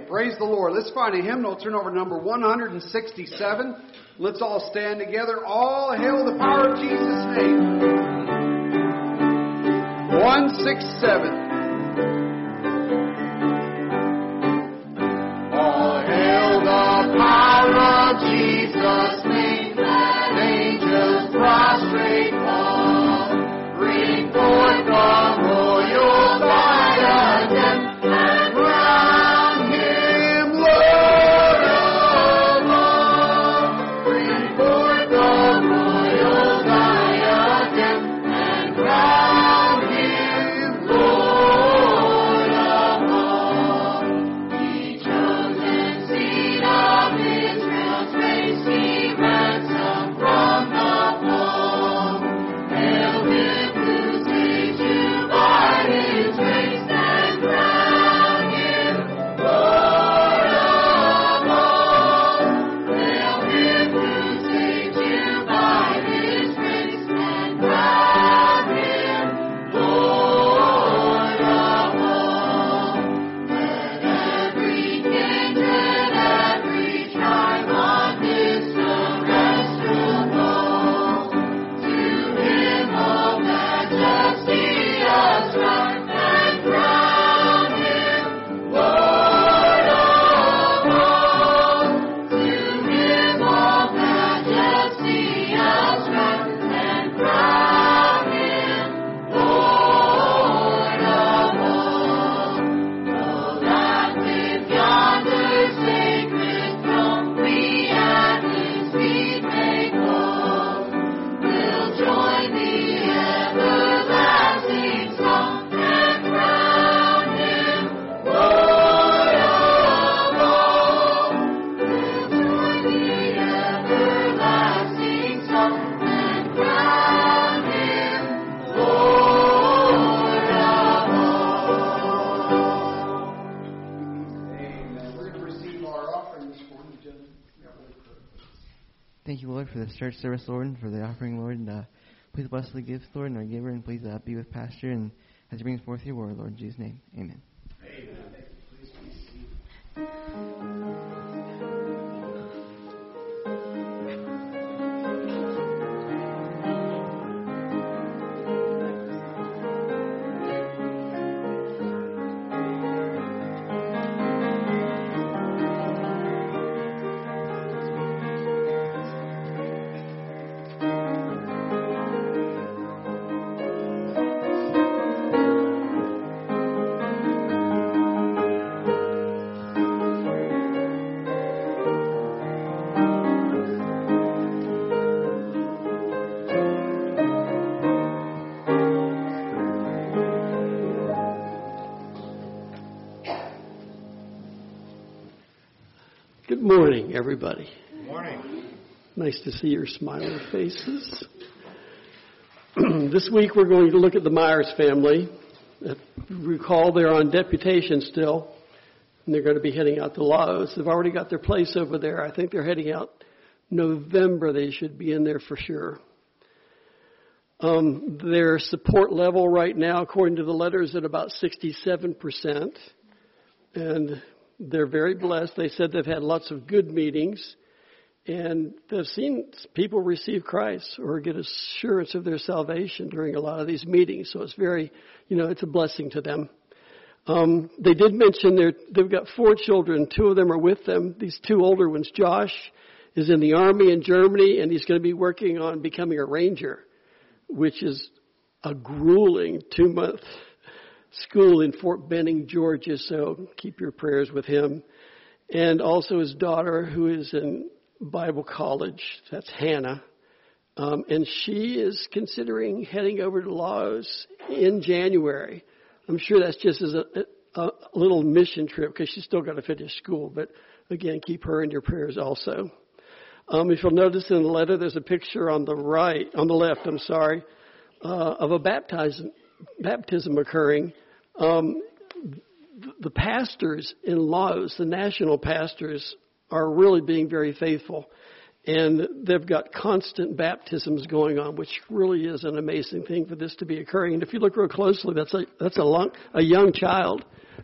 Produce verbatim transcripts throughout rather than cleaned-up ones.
Praise the Lord. Let's find a hymnal. Turn over to number one hundred sixty-seven. Let's all stand together. All hail the power of Jesus' name. one sixty-seven. All hail the power of Jesus' name. Let angels prostrate fall. Bring forth the royal diadem. And crown him Lord of all. Bring forth the royal diadem. And crown him Lord of all. He chosen seed of Israel's race. He ransomed from the fall. Hail him whose age you by his grace, and crown him Lord of all. Hail him whose age you by his grace, and crown him Lord of all. Let every kindred, every tribe on this terrestrial knoll, to him all majesty ascribe, and crown him Lord of all. To him all majesty ascribe, and crown him Lord of all. Though that with yonder sacred throne we at his feet may fall, we'll join the everlasting song, and crown him Lord of all. We'll join the everlasting song, and crown him Lord of all. Amen. We're going to receive our offering this morning, gentlemen. Thank you, Lord, for this church service, Lord, and for the offering, Lord. And, uh, please bless the gifts, Lord, and our giver, and please uh, be with Pastor and as he brings forth your word, Lord, in Jesus' name. Amen. Good morning, everybody. Good morning. Nice to see your smiling faces. This week we're going to look at the Myers family. If you recall, they're on deputation still, and they're going to be heading out to Laos. They've already got their place over there. I think they're heading out November. They should be in there for sure. Um, their support level right now, according to the letter, is at about sixty-seven percent. And they're very blessed. They said they've had lots of good meetings, and they've seen people receive Christ or get assurance of their salvation during a lot of these meetings. So it's very, you know, it's a blessing to them. Um, they did mention they're, they've got four children. Two of them are with them. These two older ones, Josh is in the Army in Germany, and he's going to be working on becoming a ranger, which is a grueling two-month school in Fort Benning, Georgia, so keep your prayers with him. And also his daughter, who is in Bible college, that's Hannah, um, and she is considering heading over to Laos in January. I'm sure that's just as a, a, a little mission trip because she's still got to finish school, but again, keep her in your prayers also. Um, if you'll notice in the letter, there's a picture on the right, on the left, I'm sorry, uh, of a baptism, baptism occurring. Um, the pastors in Laos, the national pastors, are really being very faithful. And they've got constant baptisms going on, which really is an amazing thing for this to be occurring. And if you look real closely, that's a, that's a, long, a young child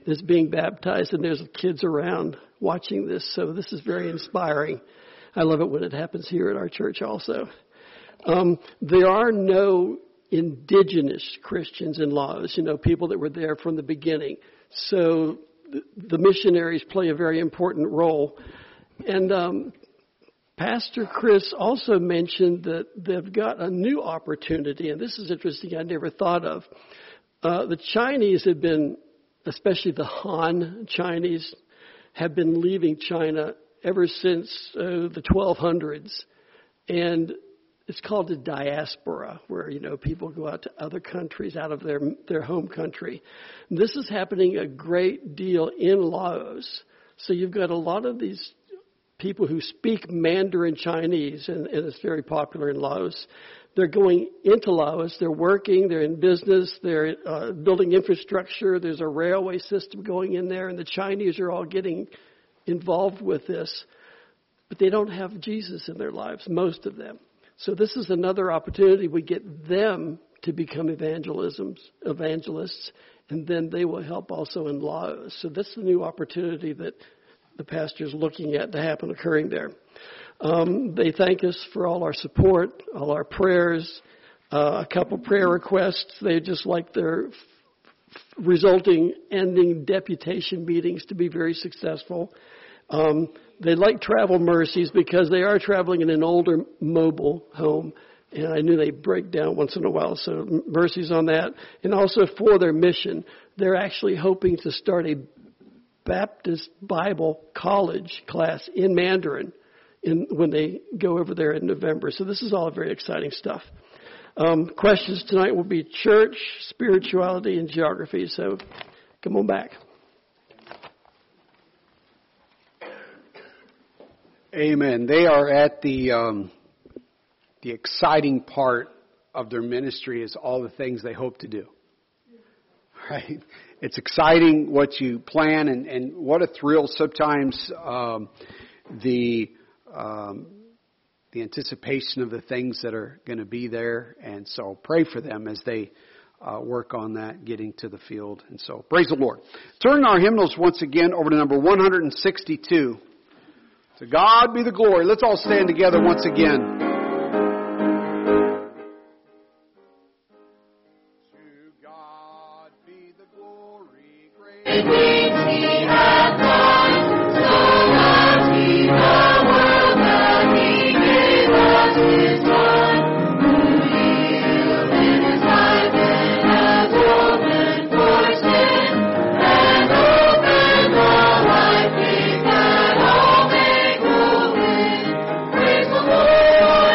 is being baptized, and there's kids around watching this. So this is very inspiring. I love it when it happens here at our church also. Um, there are no indigenous Christians in Laos, you know, people that were there from the beginning. So the, the missionaries play a very important role. And um, Pastor Chris also mentioned that they've got a new opportunity, and this is interesting, I never thought of. Uh, the Chinese have been, especially the Han Chinese, have been leaving China ever since uh, the twelve hundreds. And it's called a diaspora, where, you know, people go out to other countries out of their their home country. And this is happening a great deal in Laos. So you've got a lot of these people who speak Mandarin Chinese, and, and it's very popular in Laos. They're going into Laos. They're working. They're in business. They're uh, building infrastructure. There's a railway system going in there, and the Chinese are all getting involved with this. But they don't have Jesus in their lives, most of them. So this is another opportunity. We get them to become evangelisms, evangelists, and then they will help also in Laos. So that's the new opportunity that the pastor's looking at to happen occurring there. Um, they thank us for all our support, all our prayers, uh, a couple prayer requests. They just like their f- resulting ending deputation meetings to be very successful. Um, they like travel mercies because they are traveling in an older mobile home, and I knew they'd break down once in a while, so mercies on that. And also for their mission, they're actually hoping to start a Baptist Bible college class in Mandarin in, when they go over there in November. So this is all very exciting stuff. Um, questions tonight will be church, spirituality, and geography. So come on back. Amen. They are at the um, the exciting part of their ministry is all the things they hope to do. Right? It's exciting what you plan, and, and what a thrill sometimes um, the um, the anticipation of the things that are going to be there. And so pray for them as they uh, work on that, getting to the field. And so praise the Lord. Turn our hymnals once again over to number one hundred sixty-two. To God be the glory. Let's all stand together once again. To God be the glory, great things He hath done, so mighty the world that He gave us His Son, who yielded His life and has opened for sin, and opened the wide gate that all may go in. Praise the Lord.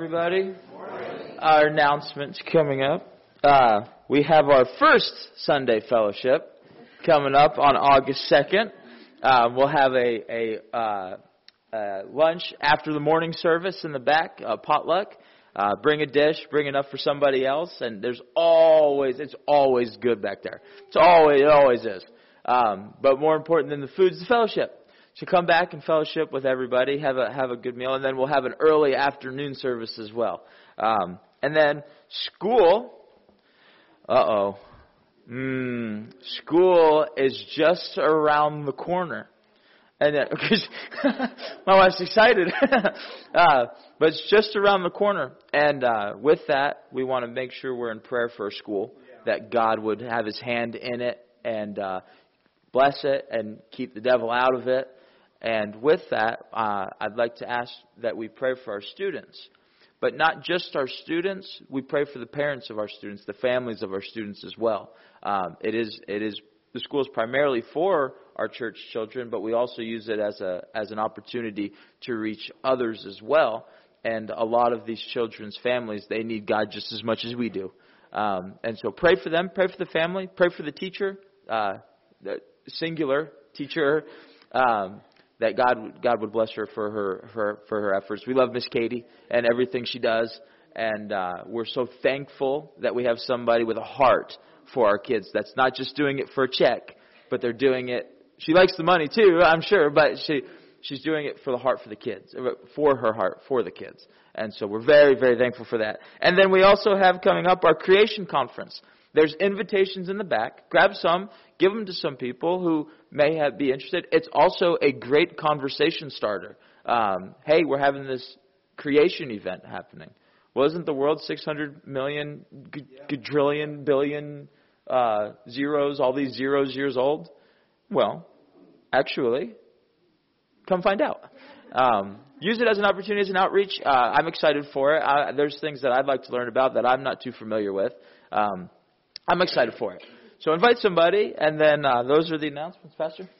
everybody. Our announcements coming up. Uh, we have our first Sunday fellowship coming up on August second. Uh, we'll have a, a uh, uh, lunch after the morning service in the back, uh, potluck. Uh, bring a dish, bring enough for somebody else, and there's always, it's always good back there. It's always, it always is. Um, but more important than the food is the fellowship. So come back and fellowship with everybody, have a have a good meal, and then we'll have an early afternoon service as well. Um, and then school, uh-oh, mm, school is just around the corner. And then, because my wife's excited, uh, but it's just around the corner. And uh, with that, we want to make sure we're in prayer for our school, that God would have His hand in it and uh, bless it and keep the devil out of it. And with that, uh, I'd like to ask that we pray for our students. But not just our students, we pray for the parents of our students, the families of our students as well. Um, it is, it is, the school is primarily for our church children, but we also use it as a, as an opportunity to reach others as well. And a lot of these children's families, they need God just as much as we do. Um, and so pray for them, pray for the family, pray for the teacher, uh, the singular teacher, um, that God God would bless her for her, her for her efforts. We love Miss Katie and everything she does, and uh, we're so thankful that we have somebody with a heart for our kids. That's not just doing it for a check, but they're doing it. She likes the money too, I'm sure, but she she's doing it for the heart for the kids, for her heart for the kids. And so we're very, very thankful for that. And then we also have coming up our Creation Conference. There's invitations in the back. Grab some, give them to some people who may have, be interested. It's also a great conversation starter. Um, hey, we're having this creation event happening. Well, isn't the world six hundred million, g- quadrillion, billion uh, zeros, all these zeros years old? Well, actually, come find out. Um, use it as an opportunity, as an outreach. Uh, I'm excited for it. Uh, there's things that I'd like to learn about that I'm not too familiar with. Um, I'm excited for it. So invite somebody, and then uh, those are the announcements, Pastor.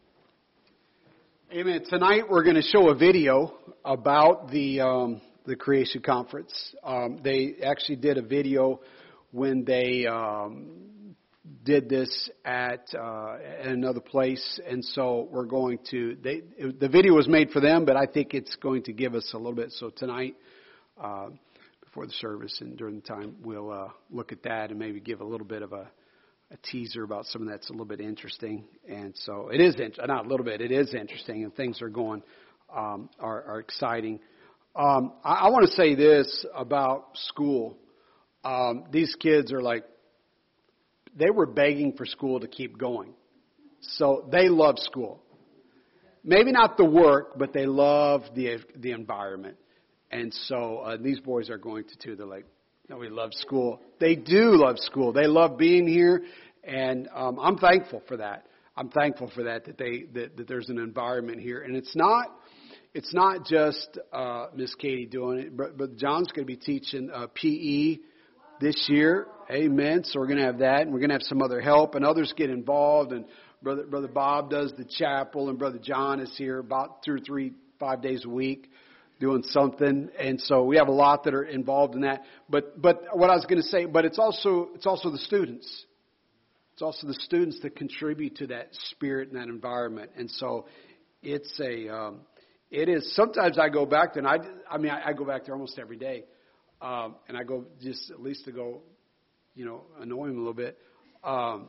Amen. Tonight we're going to show a video about the um, the Creation Conference. Um, they actually did a video when they um, did this at, uh, at another place, and so we're going to. They the video was made for them, but I think it's going to give us a little bit. So tonight. Uh, Before the service and during the time, we'll uh, look at that and maybe give a little bit of a, a teaser about something that's a little bit interesting. And so it is, not a little bit, it is interesting, and things are going, um, are, are exciting. Um, I, I want to say this about school. Um, these kids are like, they were begging for school to keep going. So they love school. Maybe not the work, but they love the the environment. And so uh, these boys are going to too. They're like, no, we love school. They do love school. They love being here, and um, I'm thankful for that. I'm thankful for that that they that, that there's an environment here, and it's not it's not just uh, Miss Katie doing it, but, but John's going to be teaching uh, P E this year. Amen. So we're going to have that, and we're going to have some other help, and others get involved. And brother brother Bob does the chapel, and brother John is here about two or three five days a week, doing something. And so we have a lot that are involved in that. But but what I was going to say, but it's also it's also the students. It's also the students that contribute to that spirit and that environment. And so it's a um, it is. Sometimes I go back there, and I I mean I, I go back there almost every day, um, and I go just at least to go, you know, annoy them a little bit, um,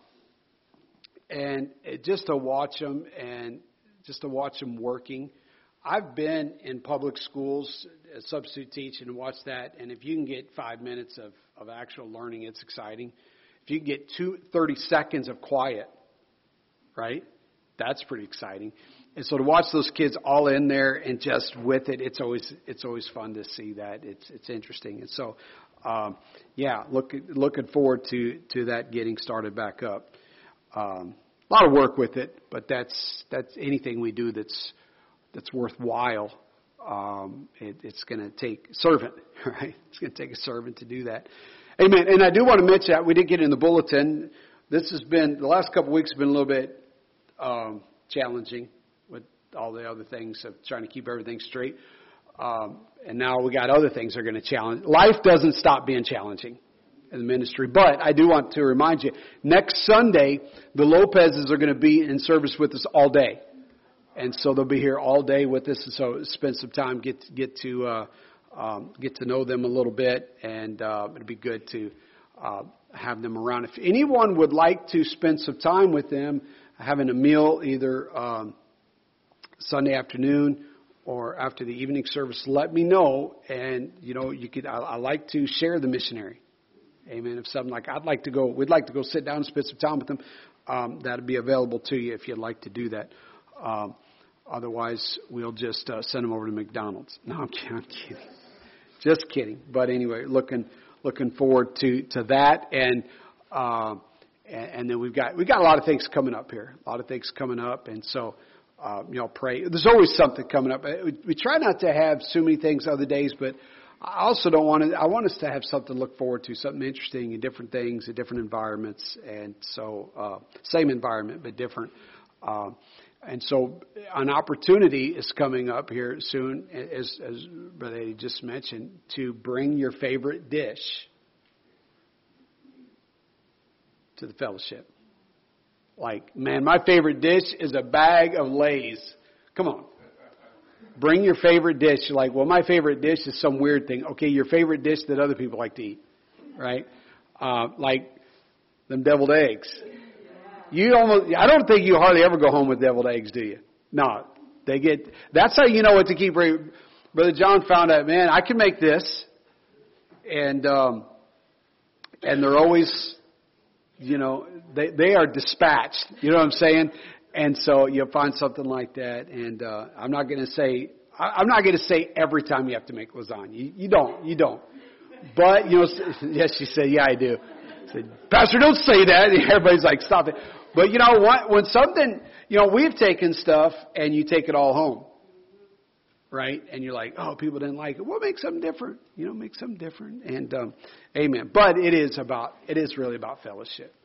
and it, just to watch them and just to watch them working. I've been in public schools, uh, substitute teaching, and watched that. And if you can get five minutes of, of actual learning, it's exciting. If you can get two, thirty seconds of quiet, right, that's pretty exciting. And so to watch those kids all in there and just with it, it's always it's always fun to see that. It's it's interesting. And so, um, yeah, look, looking forward to, to that getting started back up. Um, a lot of work with it, but that's that's anything we do that's that's worthwhile. Um, it, it's going to take a servant, right? It's going to take a servant to do that. Amen. And I do want to mention that we did get in the bulletin. This has been, the last couple of weeks have been a little bit um, challenging with all the other things of trying to keep everything straight. um, and now we got other things that are going to challenge. Life doesn't stop being challenging in the ministry. But I do want to remind you, next Sunday, the Lopezes are going to be in service with us all day. And so they'll be here all day with us. And so spend some time, get, get to, uh, um, get to know them a little bit. And, uh, it'll be good to, uh, have them around. If anyone would like to spend some time with them, having a meal either, um, Sunday afternoon or after the evening service, let me know. And, you know, you could, I, I like to share the missionary. Amen. If something like, I'd like to go, we'd like to go sit down and spend some time with them. Um, that'll be available to you if you'd like to do that. Um, otherwise, we'll just uh, send them over to McDonald's. No, I'm kidding. I'm kidding. Just kidding. But anyway, looking looking forward to to that, and uh, and, and then we've got we've got a lot of things coming up here. A lot of things coming up, and so uh, you know, pray. There's always something coming up. We, we try not to have so many things other days, but I also don't want to. I want us to have something to look forward to, something interesting and different things, in different environments, and so uh, same environment but different. Uh, and so an opportunity is coming up here soon, as, as Brother Eddie just mentioned, to bring your favorite dish to the fellowship. Like, man, my favorite dish is a bag of Lay's. Come on. Bring your favorite dish. You're like, well, my favorite dish is some weird thing. Okay, your favorite dish that other people like to eat, right? Uh, like them deviled eggs. You almost, I don't think you hardly ever go home with deviled eggs, do you? No, they get, that's how you know what to keep. Brother John found out, man, I can make this. And, um, and they're always, you know, they, they are dispatched. You know what I'm saying? And so you'll find something like that. And, uh, I'm not going to say, I, I'm not going to say every time you have to make lasagna. You, you don't, you don't. But, you know, yes, she said, yeah, I do. I said, Pastor, don't say that. And everybody's like, stop it. But, you know, what, when something, you know, we've taken stuff and you take it all home, right? And you're like, oh, people didn't like it. Well, make something different. You know, make something different. And, um, amen. But it is about, it is really about fellowship.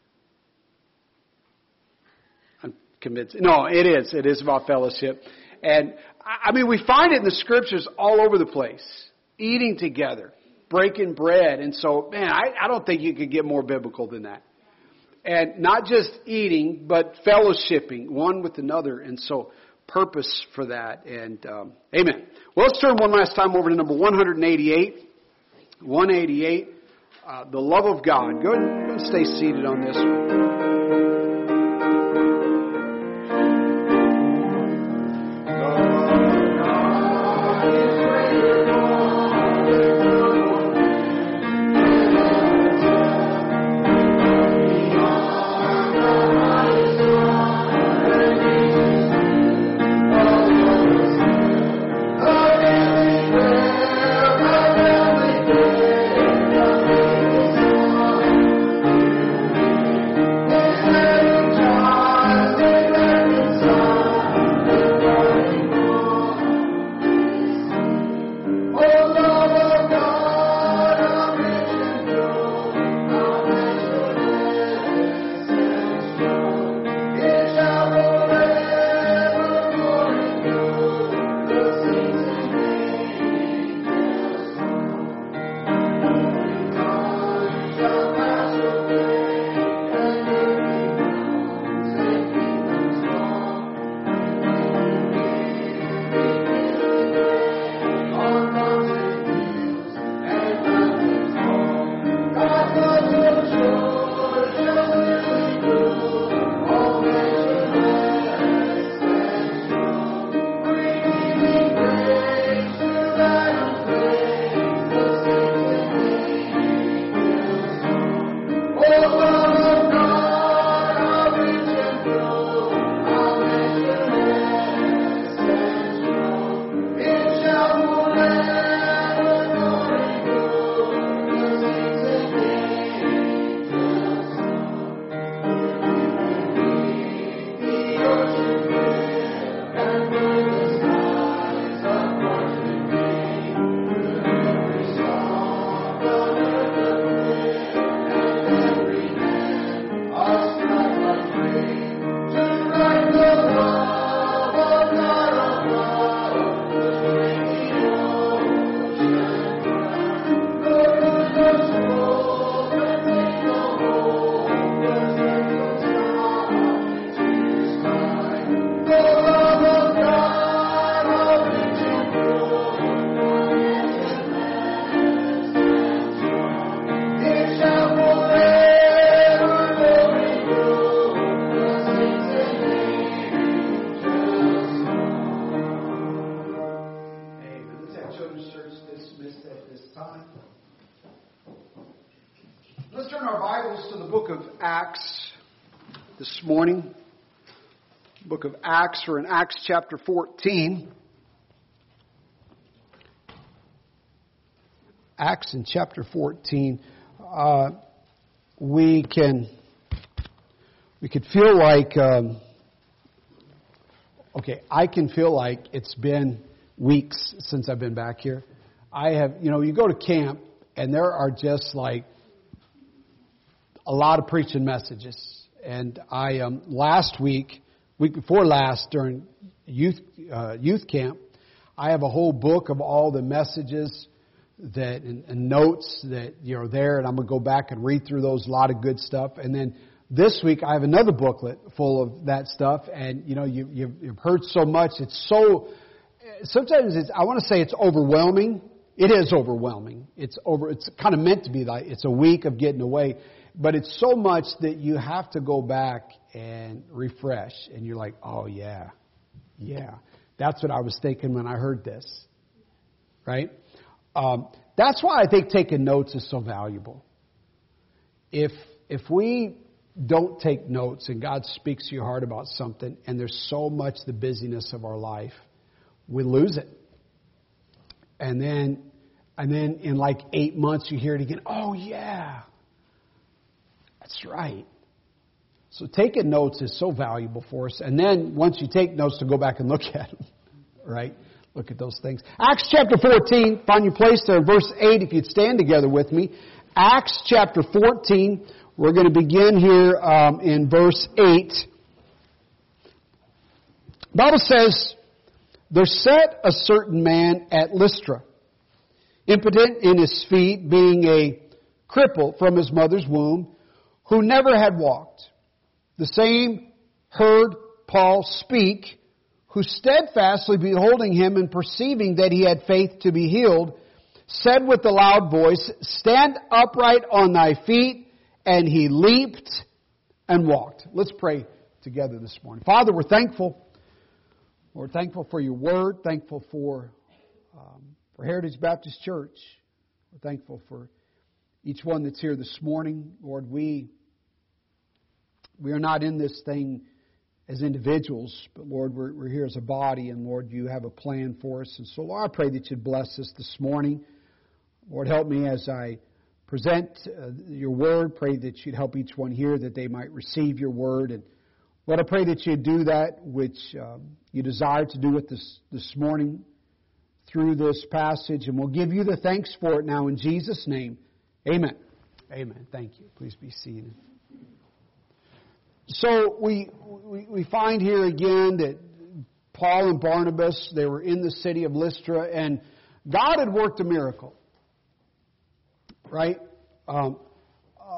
I'm convinced. No, it is. It is about fellowship. And, I mean, we find it in the scriptures all over the place. Eating together. Breaking bread. And so, man, I, I don't think you could get more biblical than that. And not just eating, but fellowshipping one with another. And so, purpose for that. And, um, amen. Well, let's turn one last time over to number one eighty-eight. one eighty-eight. Uh, the love of God. Go ahead and, go ahead and stay seated on this one. Let's turn our Bibles to the book of Acts this morning. Book of Acts, or in Acts chapter fourteen. Acts in chapter fourteen. Uh, we can we could feel like um, okay, I can feel like it's been weeks since I've been back here. I have, you know, you go to camp and there are just like a lot of preaching messages. And I um, last week, week before last, during youth uh, youth camp, I have a whole book of all the messages that and, and notes that you know there, and I'm gonna go back and read through those. A lot of good stuff. And then this week I have another booklet full of that stuff. And you know you you've, you've heard so much. It's so sometimes it's, I want to say it's overwhelming. It is overwhelming. It's over. It's kind of meant to be like it's a week of getting away. But it's so much that you have to go back and refresh. And you're like, oh, yeah, yeah. That's what I was thinking when I heard this. Right? Um, that's why I think taking notes is so valuable. If if we don't take notes and God speaks to your heart about something and there's so much the busyness of our life, we lose it. And then, and then in like eight months you hear it again. Oh, yeah. That's right. So taking notes is so valuable for us. And then once you take notes, to go back and look at them, right? Look at those things. Acts chapter fourteen, find your place there in verse eight if you'd stand together with me. Acts chapter fourteen, we're going to begin here um, in verse eight. The Bible says, there sat a certain man at Lystra, impotent in his feet, being a cripple from his mother's womb, who never had walked. The same heard Paul speak, who steadfastly beholding him and perceiving that he had faith to be healed, said with a loud voice, stand upright on thy feet. And he leaped and walked. Let's pray together this morning. Father, we're thankful. We're thankful for your word. Thankful for, um, for Heritage Baptist Church. We're thankful for each one that's here this morning. Lord, we we are not in this thing as individuals, but Lord, we're, we're here as a body, and Lord, you have a plan for us. And so, Lord, I pray that you'd bless us this morning. Lord, help me as I present uh, your word. Pray that you'd help each one here that they might receive your word. And Lord, I pray that you'd do that which um, you desire to do with this this morning through this passage, and we'll give you the thanks for it now in Jesus' name. Amen. Amen. Thank you. Please be seated. So we, we we find here again that Paul and Barnabas, they were in the city of Lystra, and God had worked a miracle. Right? Um, uh,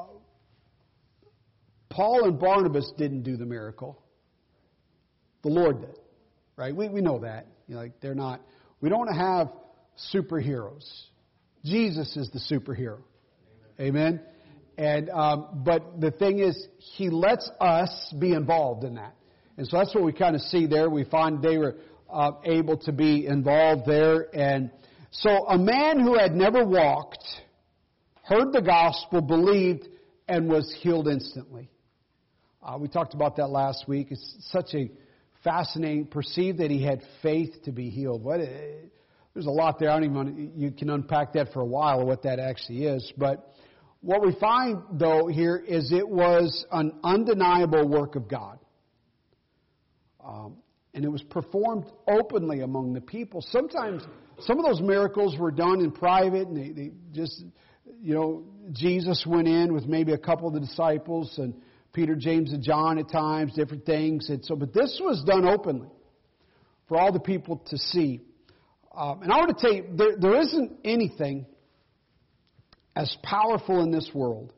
Paul and Barnabas didn't do the miracle. The Lord did. Right? We we know that. You know, like they're not. We don't have superheroes. Jesus is the superhero. Amen. And um, but the thing is, He lets us be involved in that, and so that's what we kind of see there. We find they were uh, able to be involved there, and so a man who had never walked heard the gospel, believed, and was healed instantly. Uh, we talked about that last week. It's such a fascinating. Perceived that he had faith to be healed. What? There's a lot there. I don't even want to, you can unpack that for a while, what that actually is, but. What we find, though, here is it was an undeniable work of God. Um, and it was performed openly among the people. Sometimes, some of those miracles were done in private, and they, they just, you know, Jesus went in with maybe a couple of the disciples, and Peter, James, and John at times, different things. And so, but this was done openly for all the people to see. Um, and I want to tell you, there, there isn't anything as powerful in this world,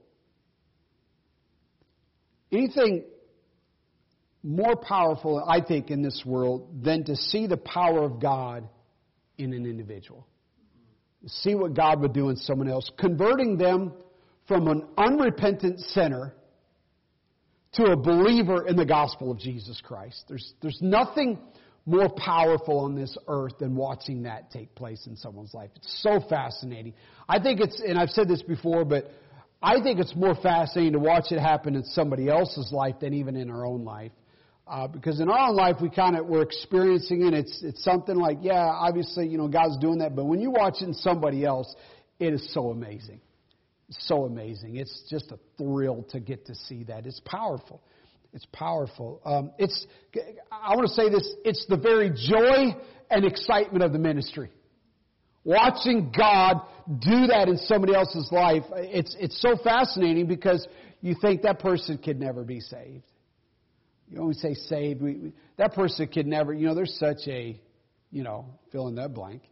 anything more powerful, I think, in this world than to see the power of God in an individual. See what God would do in someone else, converting them from an unrepentant sinner to a believer in the gospel of Jesus Christ. There's, there's nothing more powerful on this earth than watching that take place in someone's life. It's so fascinating. I think it's, and I've said this before, but I think it's more fascinating to watch it happen in somebody else's life than even in our own life. Uh, because in our own life, we kind of, we're experiencing it. It's, it's something like, yeah, obviously, you know, God's doing that. But when you watch it in somebody else, it is so amazing. It's so amazing. It's just a thrill to get to see that. It's powerful. It's powerful. Um, it's, I want to say this, it's the very joy and excitement of the ministry. Watching God do that in somebody else's life, it's, it's so fascinating because you think that person could never be saved. You always say saved. We, we, that person could never, you know, there's such a, you know, fill in that blank.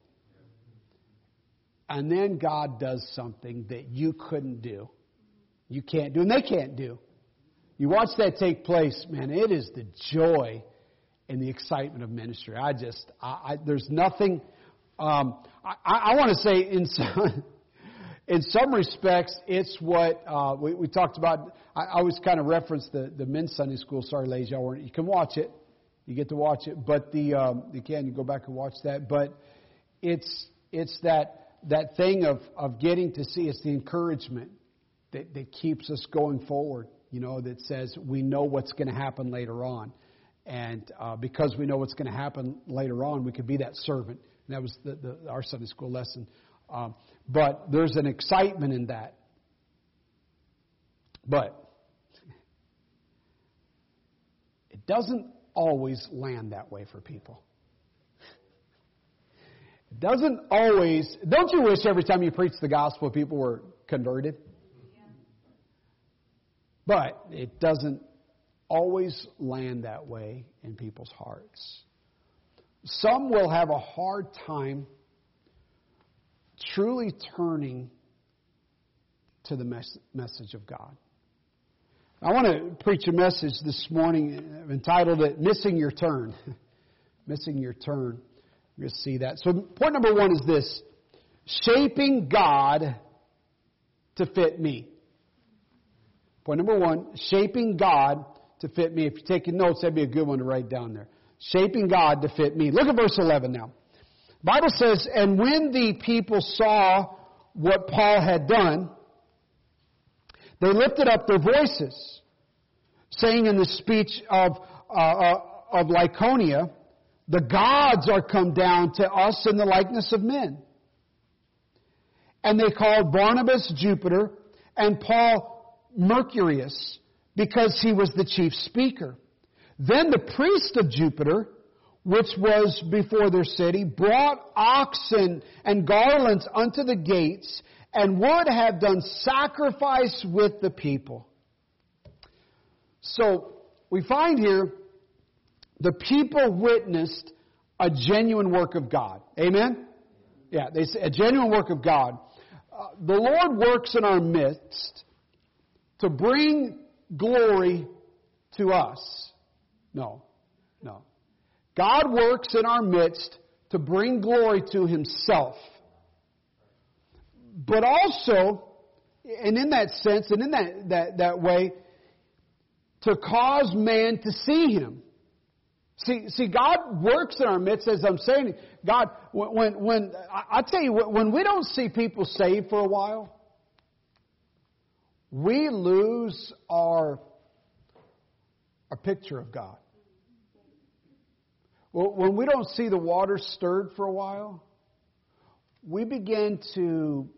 And then God does something that you couldn't do. You can't do, and they can't do. You watch that take place, man, it is the joy and the excitement of ministry. I just, I, I, there's nothing, um, I, I want to say in some, in some respects, it's what uh, we, we talked about. I, I always kind of reference the, the men's Sunday school. Sorry, ladies, y'all weren't. You can watch it. You get to watch it. But the, um, you can, you go back and watch that. But it's, it's that, that thing of, of getting to see, it's the encouragement that, that keeps us going forward. You know, that says we know what's going to happen later on. And uh, because we know what's going to happen later on, we could be that servant. And that was the, the, our Sunday school lesson. Um, but there's an excitement in that. But it doesn't always land that way for people. It doesn't always... Don't you wish every time you preach the gospel people were converted? But it doesn't always land that way in people's hearts. Some will have a hard time truly turning to the mes- message of God. I want to preach a message this morning. I've entitled it, Missing Your Turn. Missing Your Turn. You'll see that. So point number one is this. Shaping God to fit me. Point number one, shaping God to fit me. If you're taking notes, that'd be a good one to write down there. Shaping God to fit me. Look at verse eleven now. The Bible says, and when the people saw what Paul had done, they lifted up their voices, saying in the speech of, uh, uh, of Lycaonia, the gods are come down to us in the likeness of men. And they called Barnabas Jupiter and Paul Mercurius, because he was the chief speaker. Then the priest of Jupiter, which was before their city, brought oxen and garlands unto the gates, and would have done sacrifice with the people. So, we find here, the people witnessed a genuine work of God. Amen? Yeah, they say a genuine work of God. Uh, the Lord works in our midst to bring glory to us. No, no. God works in our midst to bring glory to Himself. But also, and in that sense, and in that, that, that way, to cause man to see Him. See, see, God works in our midst, as I'm saying. God, when, when, I tell you, when we don't see people saved for a while, we lose our, our picture of God. When we don't see the water stirred for a while, we begin to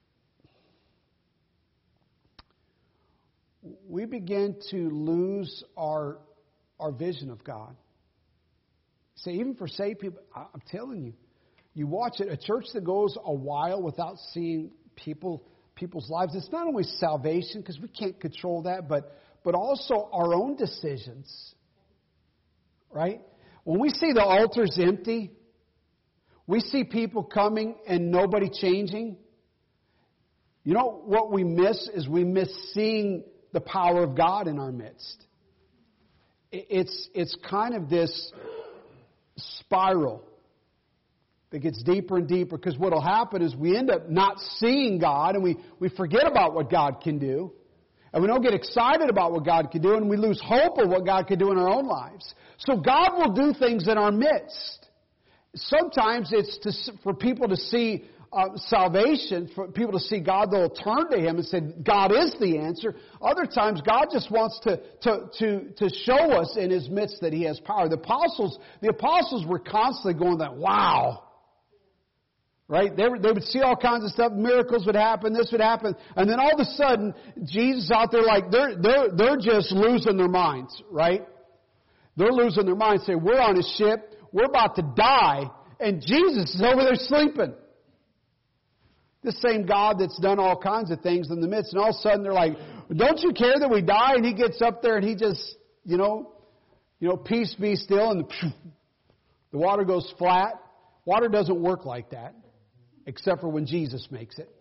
we begin to lose our our vision of God. See, even for saved people, I'm telling you, you watch it, a church that goes a while without seeing people people's lives, it's not only salvation, because we can't control that, but but also our own decisions. Right? When we see the altars empty, we see people coming and nobody changing. You know what we miss is we miss seeing the power of God in our midst. It's it's kind of this spiral that gets deeper and deeper, because what will happen is we end up not seeing God, and we, we forget about what God can do. And we don't get excited about what God can do, and we lose hope of what God can do in our own lives. So God will do things in our midst. Sometimes it's to, for people to see uh, salvation, for people to see God, they'll turn to Him and say, God is the answer. Other times, God just wants to, to, to, to show us in His midst that He has power. The apostles, the apostles were constantly going that, wow. Right? They, were, they would see all kinds of stuff. Miracles would happen. This would happen. And then all of a sudden, Jesus out there like, they're, they're, they're just losing their minds. Right? They're losing their minds. Say, we're on a ship. We're about to die. And Jesus is over there sleeping. The same God that's done all kinds of things in the midst. And all of a sudden they're like, don't you care that we die? And He gets up there and He just, you know, you know, peace be still. And the, the water goes flat. Water doesn't work like that. Except for when Jesus makes it.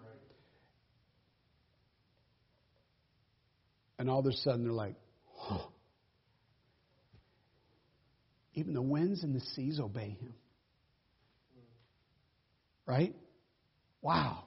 And all of a sudden they're like, oh. Even the winds and the seas obey Him. Right? Wow.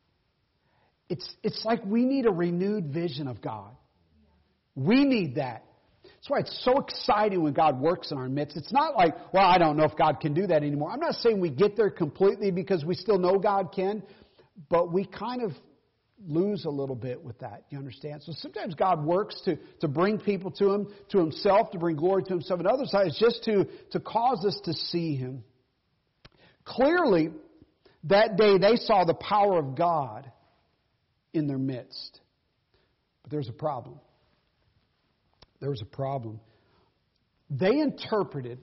It's, it's like we need a renewed vision of God. We need that. That's why it's so exciting when God works in our midst. It's not like, well, I don't know if God can do that anymore. I'm not saying we get there completely because we still know God can, but we kind of lose a little bit with that. You understand? So sometimes God works to, to bring people to Him, to Himself, to bring glory to Himself. And other times, just to, to cause us to see Him. Clearly, that day they saw the power of God in their midst. But there's a problem. There was a problem. They interpreted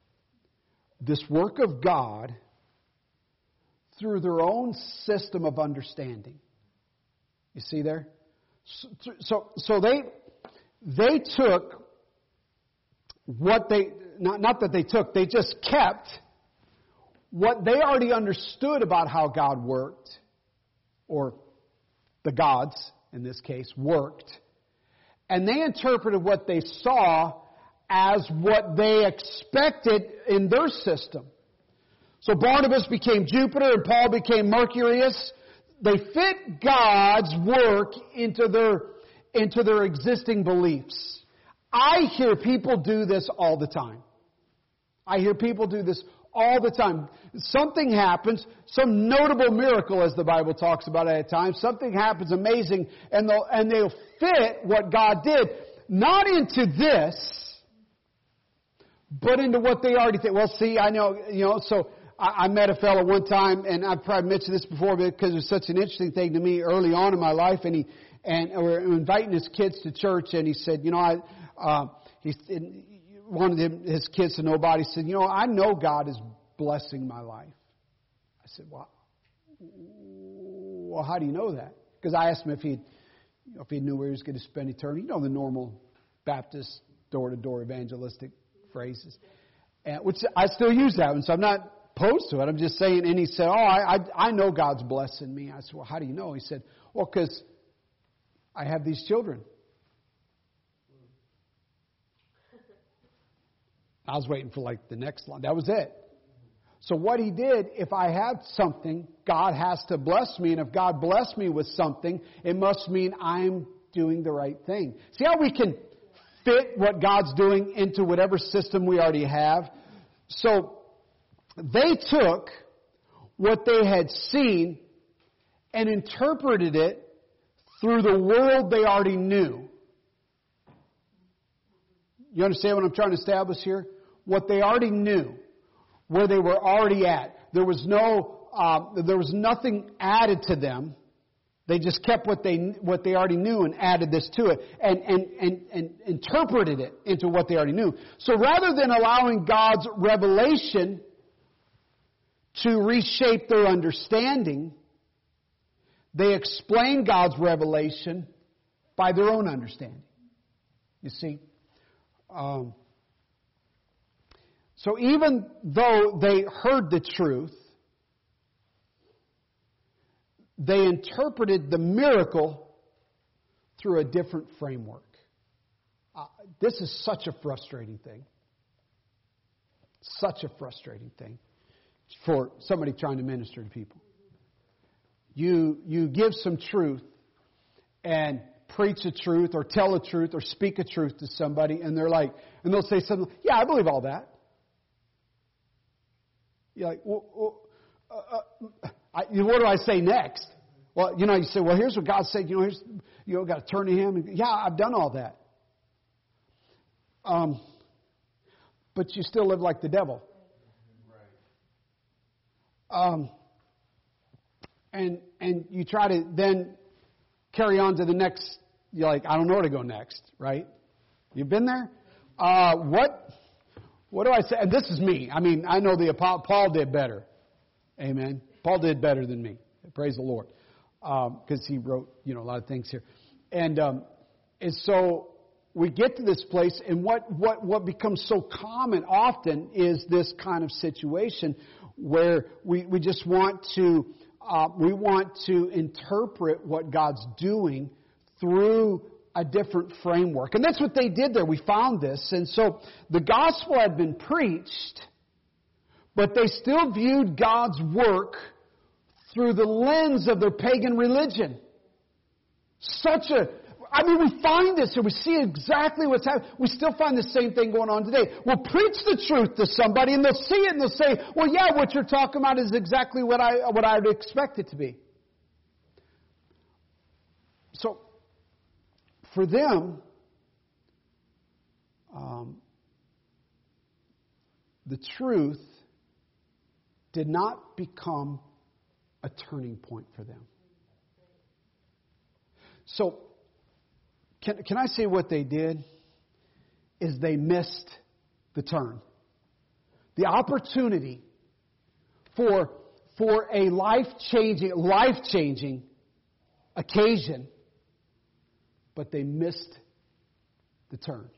this work of God through their own system of understanding. You see there? So, so, so they they took what they, not, not that they took, they just kept what they already understood about how God worked, or the gods, in this case, worked. And they interpreted what they saw as what they expected in their system. So Barnabas became Jupiter and Paul became Mercurius. They fit God's work into their, into their existing beliefs. I hear people do this all the time. I hear people do this all the time. Something happens, some notable miracle as the Bible talks about at a time. Something happens amazing and they'll, and they'll fit what God did. Not into this, but into what they already think. Well, see, I know, you know, so I, I met a fellow one time, and I've probably mentioned this before because it was such an interesting thing to me early on in my life, and he, and we were inviting his kids to church, and he said, you know, I, uh, he wanted him, his kids to know about it. He said, you know, I know God is blessing my life. I said, well, well, how do you know that? Because I asked him if he, you know, if he knew where he was going to spend eternity. You know, the normal Baptist door-to-door evangelistic phrases, and, which I still use that one, so I'm not opposed to it. I'm just saying. And he said, oh, I, I, I know God's blessing me. I said, well, how do you know? He said, well, because I have these children. I was waiting for like the next line. That was it. So what he did, if I have something, God has to bless me. And if God blessed me with something, it must mean I'm doing the right thing. See how we can fit what God's doing into whatever system we already have? So they took what they had seen and interpreted it through the world they already knew. You understand what I'm trying to establish here? What they already knew, where they were already at. There was no, uh, there was nothing added to them. They just kept what they what they already knew and added this to it, and and and, and interpreted it into what they already knew. So rather than allowing God's revelation to reshape their understanding, they explain God's revelation by their own understanding. You see? Um, so even though they heard the truth, they interpreted the miracle through a different framework. Uh, this is such a frustrating thing. Such a frustrating thing for somebody trying to minister to people. You you give some truth and preach a truth or tell a truth or speak a truth to somebody, and they're like, and they'll say something, yeah, I believe all that. You're like, well, well, uh, uh, I, you know, what do I say next? Well, you know, you say, well, here's what God said. You know, here's, you know, got to turn to Him. Yeah, I've done all that. Um, but you still live like the devil. Um, and and you try to then carry on to the next. You're like, I don't know where to go next, right? You've been there. Uh, what what do I say? And this is me. I mean, I know the Apostle Paul did better. Amen. Paul did better than me. Praise the Lord, because um, he wrote, you know, a lot of things here. And um, and so we get to this place, and what what what becomes so common often is this kind of situation where we we just want to uh, we want to interpret what God's doing through a different framework. And that's what they did there. We found this. And so the gospel had been preached, but they still viewed God's work through the lens of their pagan religion. Such a, I mean, we find this and we see exactly what's happening. We still find the same thing going on today. We'll preach the truth to somebody and they'll see it and they'll say, well, yeah, what you're talking about is exactly what I, what I would expect it to be. So, for them, um, the truth did not become a turning point for them. So, can, can I say what they did? Is they missed the turn. The opportunity for, for a life-changing, life-changing occasion, but they missed the turn.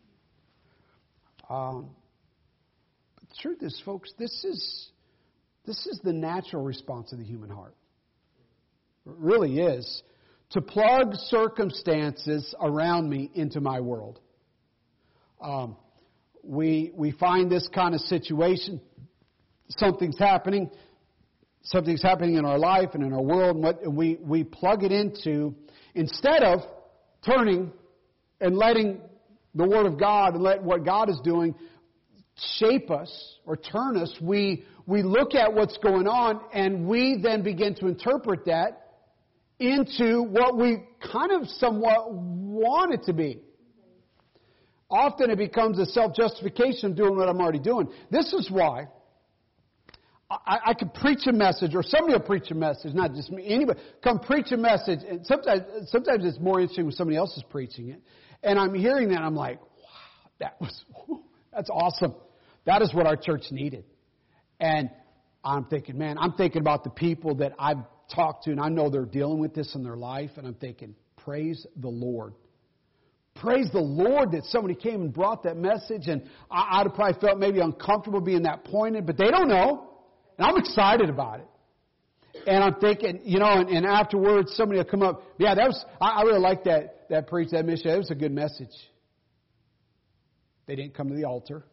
Um, but the truth is, folks, this is this is the natural response of the human heart. It really is. To plug circumstances around me into my world. Um, we we find this kind of situation. Something's happening. Something's happening in our life and in our world, and what we we plug it into instead of turning and letting the Word of God and let what God is doing shape us or turn us, we we look at what's going on and we then begin to interpret that into what we kind of somewhat want it to be. Often it becomes a self-justification of doing what I'm already doing. This is why I, I could preach a message, or somebody will preach a message, not just me, anybody, come preach a message, and sometimes sometimes it's more interesting when somebody else is preaching it. And I'm hearing that, and I'm like, wow, that was, that's awesome. That is what our church needed. And I'm thinking, man, I'm thinking about the people that I've talked to, and I know they're dealing with this in their life, and I'm thinking, praise the Lord. Praise the Lord that somebody came and brought that message, and I, I'd have probably felt maybe uncomfortable being that pointed, but they don't know. And I'm excited about it. And I'm thinking, you know, and, and afterwards somebody will come up, yeah, that was, I, I really like that, that preach, that mission. That was a good message. They didn't come to the altar.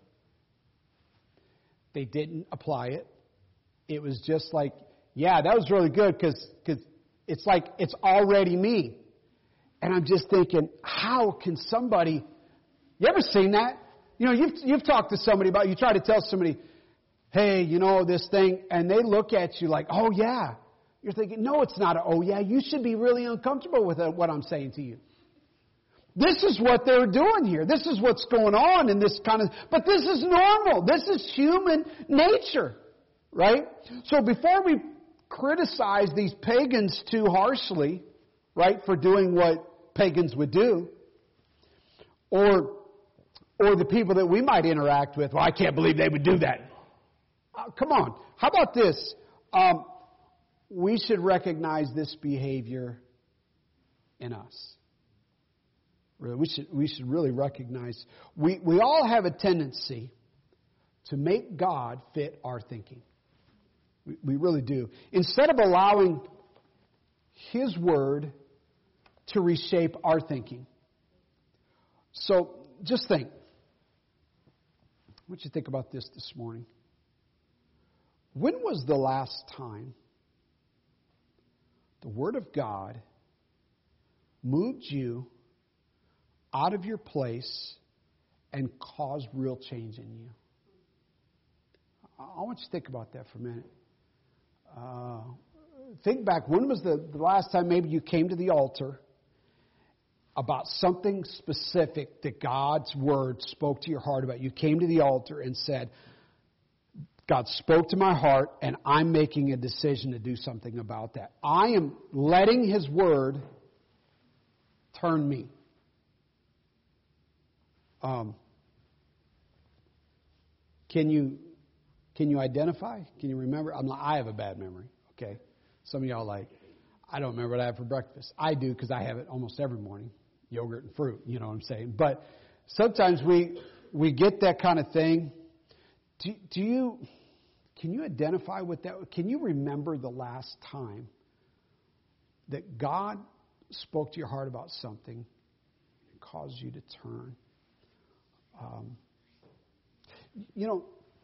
They didn't apply it. It was just like, yeah, that was really good because because it's like it's already me. And I'm just thinking, how can somebody, you ever seen that? You know, you've, you've talked to somebody about, you try to tell somebody, hey, you know, this thing, and they look at you like, oh, yeah. You're thinking, no, it's not a, oh, yeah. You should be really uncomfortable with what I'm saying to you. This is what they're doing here. This is what's going on in this kind of, but this is normal. This is human nature, right? So before we criticize these pagans too harshly, right, for doing what pagans would do, or or the people that we might interact with, well, I can't believe they would do that. Uh, come on. How about this? Um, we should recognize this behavior in us. Really, we should we should really recognize. We we all have a tendency to make God fit our thinking. We, we really do. Instead of allowing His Word to reshape our thinking. So just think. I want you to think about this this morning. When was the last time the Word of God moved you out of your place and caused real change in you? I want you to think about that for a minute. Uh, think back, when was the, the last time maybe you came to the altar about something specific that God's Word spoke to your heart about? You came to the altar and said, God spoke to my heart, and I'm making a decision to do something about that. I am letting His Word turn me. Um, can you can you identify? Can you remember? I'm like, I have a bad memory. Okay, some of y'all are like, I don't remember what I had for breakfast. I do because I have it almost every morning, yogurt and fruit. You know what I'm saying? But sometimes we we get that kind of thing. Do, do you? Can you identify with that? Can you remember the last time that God spoke to your heart about something and caused you to turn? Um, you know,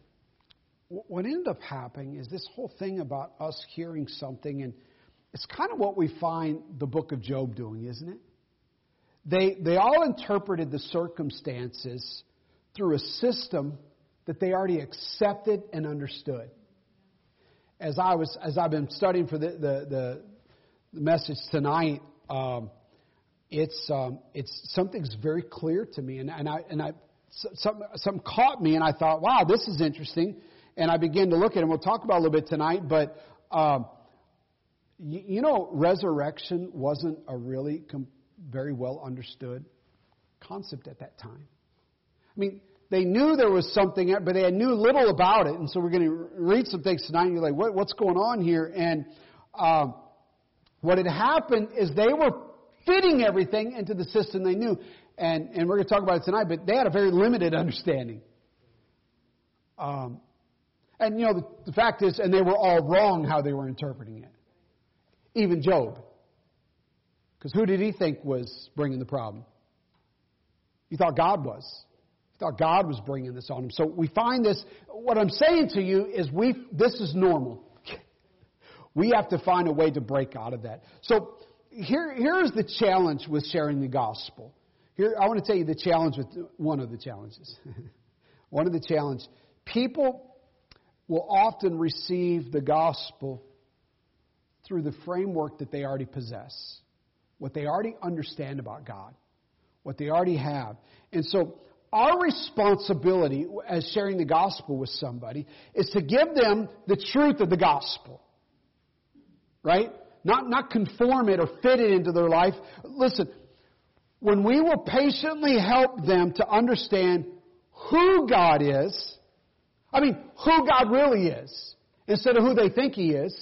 what ended up happening is this whole thing about us hearing something, and it's kind of what we find the book of Job doing, isn't it? They they all interpreted the circumstances through a system that they already accepted and understood. As I was, as I've been studying for the the, the, the message tonight, um, it's um, it's something's very clear to me, and, and I and I some some caught me, and I thought, wow, this is interesting, and I began to look at it. And we'll talk about it a little bit tonight, but um, you, you know, resurrection wasn't a really com- very well understood concept at that time. I mean, they knew there was something, but they knew little about it. And so we're going to read some things tonight, and you're like, what, what's going on here? And um, what had happened is they were fitting everything into the system they knew. And, and we're going to talk about it tonight, but they had a very limited understanding. Um, and, you know, the, the fact is, and they were all wrong how they were interpreting it. Even Job. Because who did he think was bringing the problem? He thought God was. He thought God was bringing this on him. So we find this. What I'm saying to you is we. This is normal. We have to find a way to break out of that. So here, here's the challenge with sharing the gospel. Here, I want to tell you the challenge with one of the challenges. One of the challenges. People will often receive the gospel through the framework that they already possess. What they already understand about God. What they already have. And so our responsibility as sharing the gospel with somebody is to give them the truth of the gospel. Right? Not, not conform it or fit it into their life. Listen, when we will patiently help them to understand who God is, I mean, who God really is, instead of who they think He is,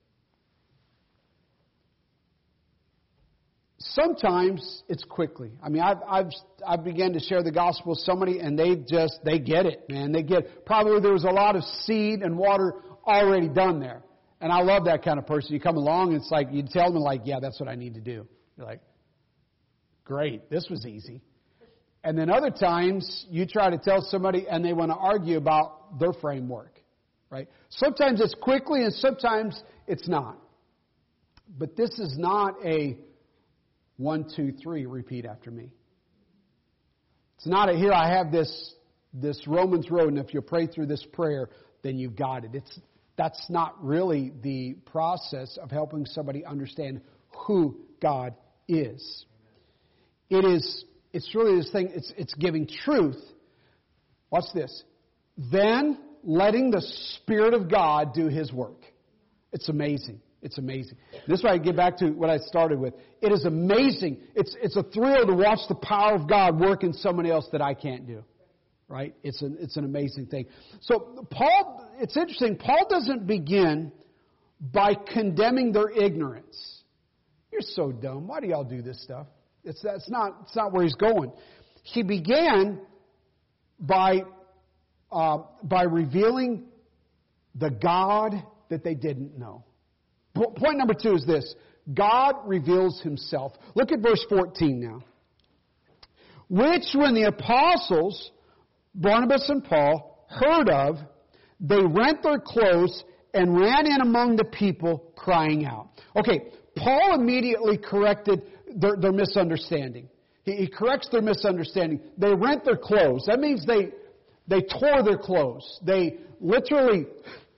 sometimes it's quickly. I mean, I've I've I've began to share the gospel with somebody, and they just they get it, man. They get probably there was a lot of seed and water already done there, and I love that kind of person. You come along, and it's like you tell them, like, yeah, that's what I need to do. You're like, great, this was easy. And then other times you try to tell somebody, and they want to argue about their framework, right? Sometimes it's quickly, and sometimes it's not. But this is not a One, two, three, repeat after me. It's not a, here I have this this Romans road, and if you pray through this prayer, then you've got it. It's that's not really the process of helping somebody understand who God is. It is it's really this thing, it's it's giving truth. Watch this. Then letting the Spirit of God do His work. It's amazing. It's amazing. This is why I get back to what I started with. It is amazing. It's it's a thrill to watch the power of God work in someone else that I can't do. Right? It's an it's an amazing thing. So Paul, it's interesting. Paul doesn't begin by condemning their ignorance. You're so dumb. Why do y'all do this stuff? It's that's not it's not where he's going. He began by uh, by revealing the God that they didn't know. Point number two is this. God reveals Himself. Look at verse fourteen now. Which when the apostles, Barnabas and Paul, heard of, they rent their clothes and ran in among the people crying out. Okay, Paul immediately corrected their, their misunderstanding. He, he corrects their misunderstanding. They rent their clothes. That means they, they tore their clothes. They literally...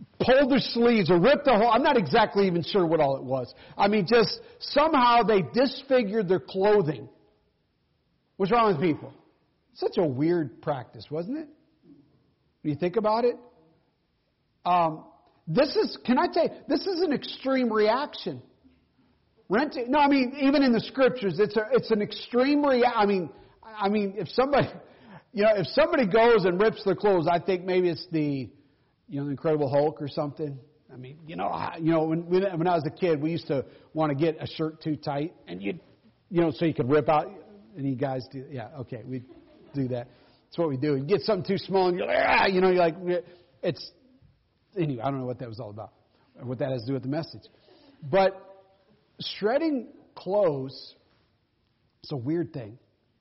pulled their sleeves or ripped the whole, I'm not exactly even sure what all it was. I mean, just somehow they disfigured their clothing. What's wrong with people? Such a weird practice, wasn't it? When you think about it. Um, this is, can I tell you, this is an extreme reaction. Renting, no, I mean, even in the scriptures, it's a, it's an extreme reaction. I mean, I mean, if somebody, you know, if somebody goes and rips their clothes, I think maybe it's the, you know, the Incredible Hulk or something. I mean, you know, I, you know, when when I was a kid, we used to want to get a shirt too tight, and you, you know, so you could rip out. Any guys do? Yeah, okay, we do that. That's what we do. You get something too small, and you're like, ah, you know, you're like, it's. Anyway, I don't know what that was all about, or what that has to do with the message. But shredding clothes is a weird thing.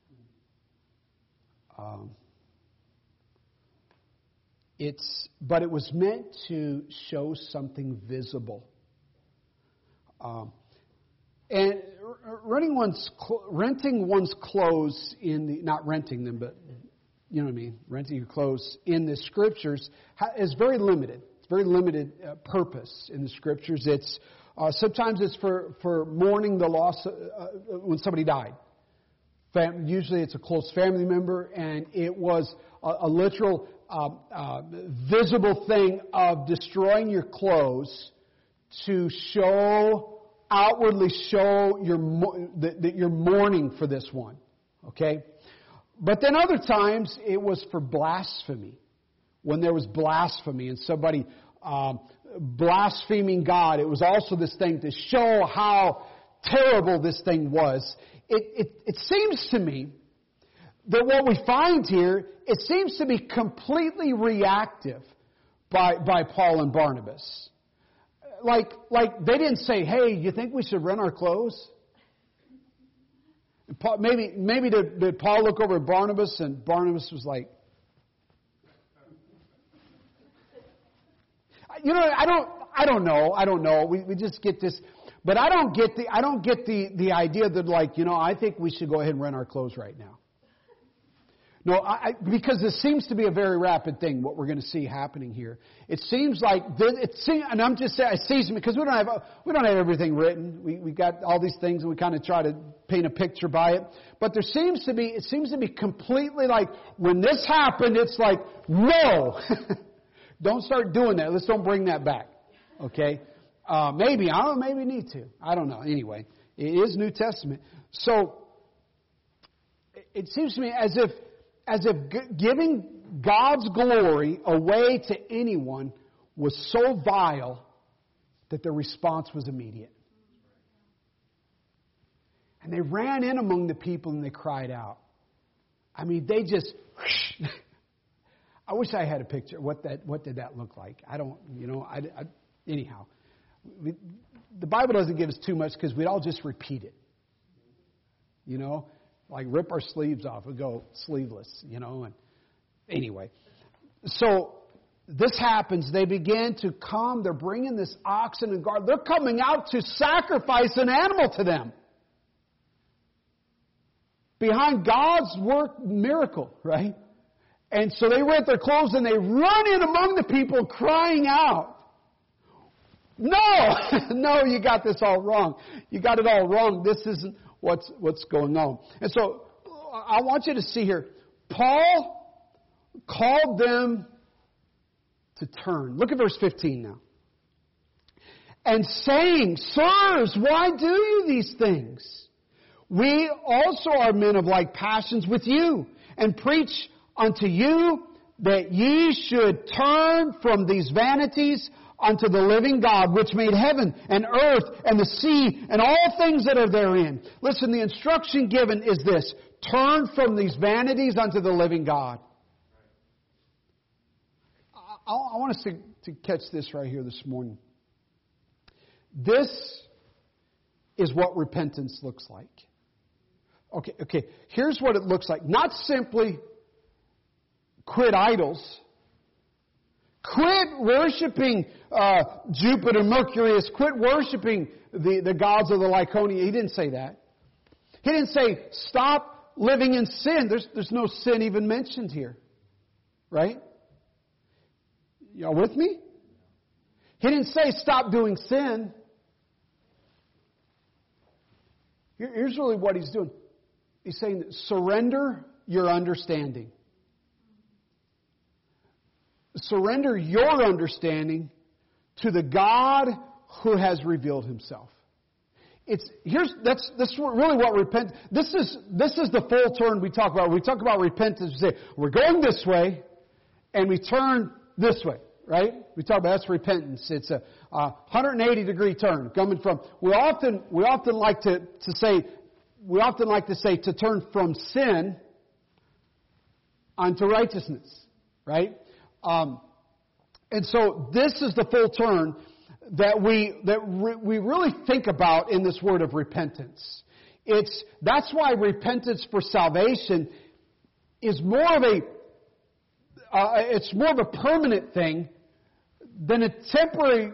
Um, it's, but it was meant to show something visible. Um, and renting one's renting one's clothes in the not renting them, but you know what I mean, renting your clothes in the scriptures is very limited. It's very limited uh, purpose in the scriptures. It's uh, sometimes it's for for mourning the loss uh, uh, when somebody died. Fam- usually it's a close family member, and it was a, a literal uh, uh, visible thing of destroying your clothes to show. Outwardly show your, that, that you're mourning for this one. Okay? But then other times it was for blasphemy. When there was blasphemy and somebody um, blaspheming God, it was also this thing to show how terrible this thing was. It, it, it seems to me that what we find here, it seems to be completely reactive by, by Paul and Barnabas. Like, like they didn't say, "Hey, you think we should rent our clothes?" And Paul, maybe, maybe did, did Paul look over at Barnabas, and Barnabas was like, "You know, I don't, I don't know, I don't know. We, we just get this, but I don't get the, I don't get the, the idea that like, you know, I think we should go ahead and rent our clothes right now." No, I, I, because this seems to be a very rapid thing, what we're going to see happening here. It seems like, it seems, and I'm just saying, it seems because we don't have, we don't have everything written. We, we got all these things and we kind of try to paint a picture by it. But there seems to be, it seems to be completely like, when this happened, it's like, no! Don't start doing that. Let's don't bring that back. Okay? Uh, maybe, I don't know, maybe we need to. I don't know. Anyway, it is New Testament. So, it seems to me as if, As if giving God's glory away to anyone was so vile that their response was immediate. And they ran in among the people and they cried out. I mean, they just... I wish I had a picture. What that? What did that look like? I don't, you know, I, I, anyhow. We, the Bible doesn't give us too much because we'd all just repeat it. You know? Like rip our sleeves off and go sleeveless, you know. And anyway, so this happens. They begin to come. They're bringing this oxen and guard. They're coming out to sacrifice an animal to them. Behind God's work miracle, right? And so they rent their clothes and they run in among the people crying out. No, no, you got this all wrong. You got it all wrong. This isn't what's what's going on. And so I want you to see here, Paul called them to turn. Look at verse fifteen now. And saying, "Sirs, why do you these things? We also are men of like passions with you, and preach unto you that ye should turn from these vanities unto the living God, which made heaven and earth and the sea and all things that are therein." Listen, the instruction given is this: turn from these vanities unto the living God. I, I want us to, to catch this right here this morning. This is what repentance looks like. Okay, okay. Here's what it looks like. Not simply quit idols. Quit worshiping uh, Jupiter, Mercurius. Quit worshiping the, the gods of the Lycaonia. He didn't say that. He didn't say stop living in sin. There's, there's no sin even mentioned here. Right? Y'all with me? He didn't say stop doing sin. Here's really what he's doing. He's saying surrender your understanding. Surrender your understanding to the God who has revealed himself. It's here's that's that's really what repent. This is this is the full turn we talk about. We talk about repentance. We say we're going this way, and we turn this way. Right? We talk about that's repentance. It's a, a one hundred eighty degree turn coming from. We often we often like to to say we often like to say to turn from sin onto righteousness. Right? Um, and so this is the full turn that we that re, we really think about in this word of repentance. It's that's why repentance for salvation is more of a uh, it's more of a permanent thing than a temporary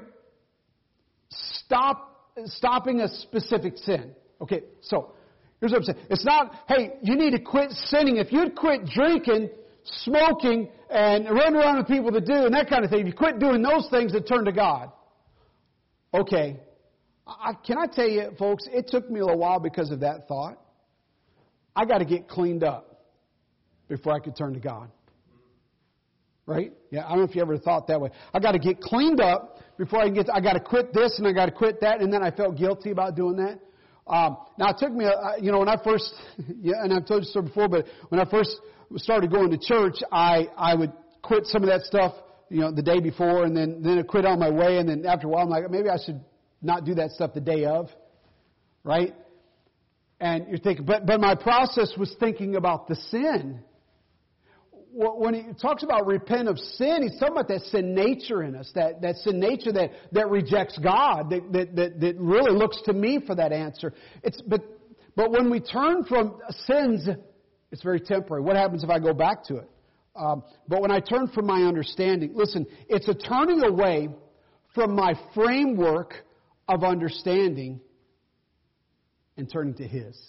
stop stopping a specific sin. Okay, so here's what I'm saying. It's not, hey, you need to quit sinning. If you'd quit drinking, smoking, and running around with people to do and that kind of thing, if you quit doing those things and turn to God. Okay. I, can I tell you, folks, it took me a little while because of that thought. I got to get cleaned up before I could turn to God. Right? Yeah, I don't know if you ever thought that way. I got to get cleaned up before I can get, I got to quit this and I got to quit that, and then I felt guilty about doing that. Um, now, it took me, uh, you know, when I first, yeah, and I've told you so before, but when I first started going to church, I, I would quit some of that stuff, you know, the day before, and then, then I quit on my way, and then after a while, I'm like, maybe I should not do that stuff the day of, right? And you're thinking, but, but my process was thinking about the sin. When he talks about repent of sin, he's talking about that sin nature in us, that, that sin nature that, that rejects God, that, that, that, that really looks to me for that answer. It's, but, but when we turn from sins, it's very temporary. What happens if I go back to it? Um, but when I turn from my understanding, listen, it's a turning away from my framework of understanding and turning to His.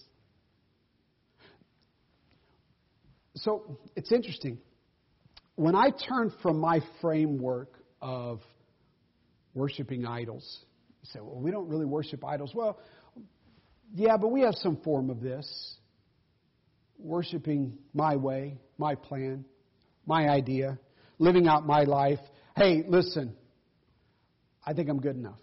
So it's interesting. When I turn from my framework of worshiping idols, you say, well, we don't really worship idols. Well, yeah, but we have some form of this. Worshiping my way, my plan, my idea, living out my life. Hey, listen, I think I'm good enough.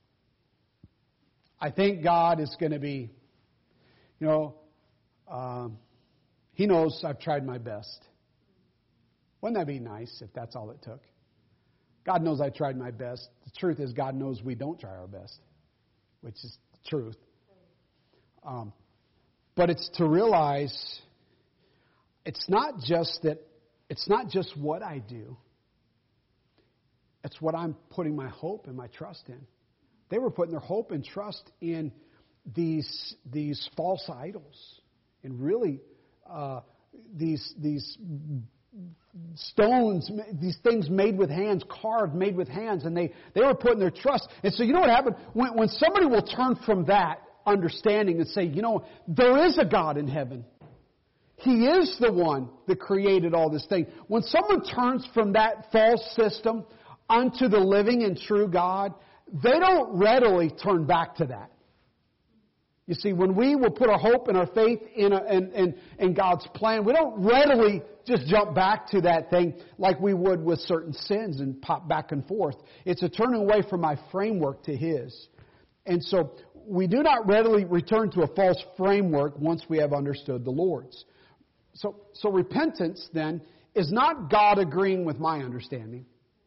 I think God is going to be, you know, um, He knows I've tried my best. Wouldn't that be nice if that's all it took? God knows I tried my best. The truth is, God knows we don't try our best, which is the truth. Um, but it's to realize it's not just that, it's not just what I do. It's what I'm putting my hope and my trust in. They were putting their hope and trust in these these false idols, and really uh, these these stones, these things made with hands, carved, made with hands, and they, they were putting their trust. And so you know what happened? When, when somebody will turn from that understanding and say, you know, there is a God in heaven. He is the one that created all this thing. When someone turns from that false system unto the living and true God, they don't readily turn back to that. You see, when we will put our hope and our faith in, a, in, in, in God's plan, we don't readily just jump back to that thing like we would with certain sins and pop back and forth. It's a turning away from my framework to His. And so we do not readily return to a false framework once we have understood the Lord's. So, so repentance, then, is not God agreeing with my understanding.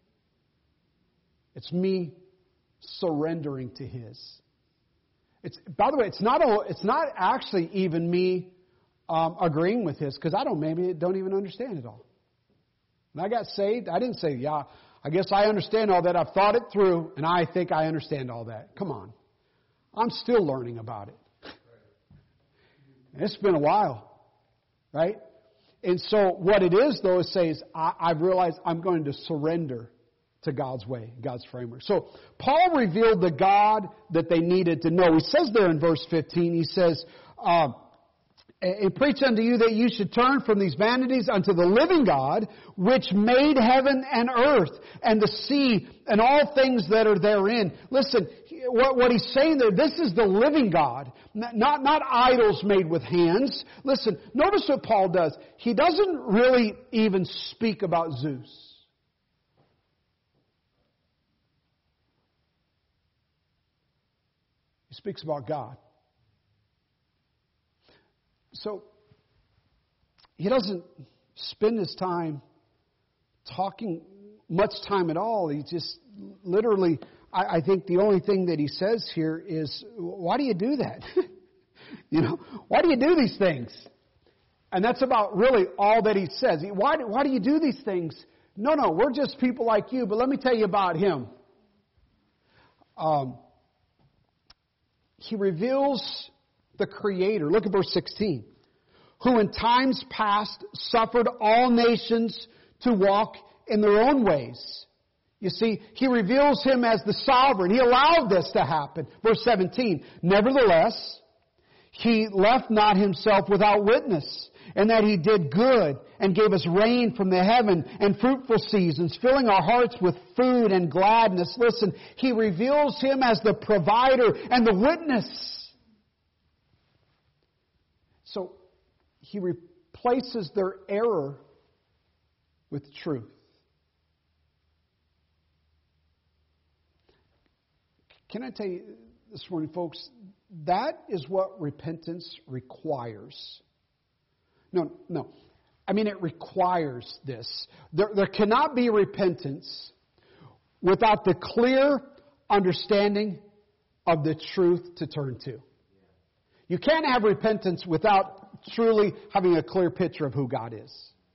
It's me surrendering to His. It's, by the way, it's not a, it's not actually even me um, agreeing with His, because I don't maybe don't even understand it all. When I got saved, I didn't say, yeah, I guess I understand all that. I've thought it through, and I think I understand all that. Come on. I'm still learning about it. And it's been a while, right? And so what it is, though, is says, I, I've realized I'm going to surrender to God's way, God's framework. So Paul revealed the God that they needed to know. He says there in verse fifteen, he says, uh, and preach unto you that you should turn from these vanities unto the living God, which made heaven and earth and the sea and all things that are therein. Listen, what, what he's saying there, this is the living God, not, not idols made with hands. Listen, notice what Paul does. He doesn't really even speak about Zeus. He speaks about God. So, he doesn't spend his time talking much time at all. He just literally, I, I think the only thing that he says here is, why do you do that? You know, why do you do these things? And that's about really all that he says. Why, why do you do these things? No, no, we're just people like you, but let me tell you about him. Um, he reveals the Creator. Look at verse sixteen. Who in times past suffered all nations to walk in their own ways. You see, he reveals him as the sovereign. He allowed this to happen. Verse seventeen. Nevertheless, he left not himself without witness, and that he did good and gave us rain from the heaven and fruitful seasons, filling our hearts with food and gladness. Listen, he reveals him as the provider and the witness. So, he replaces their error with truth. Can I tell you this morning, folks, that is what repentance requires. No, no. I mean, it requires this. There, there cannot be repentance without the clear understanding of the truth to turn to. You can't have repentance without truly having a clear picture of who God is.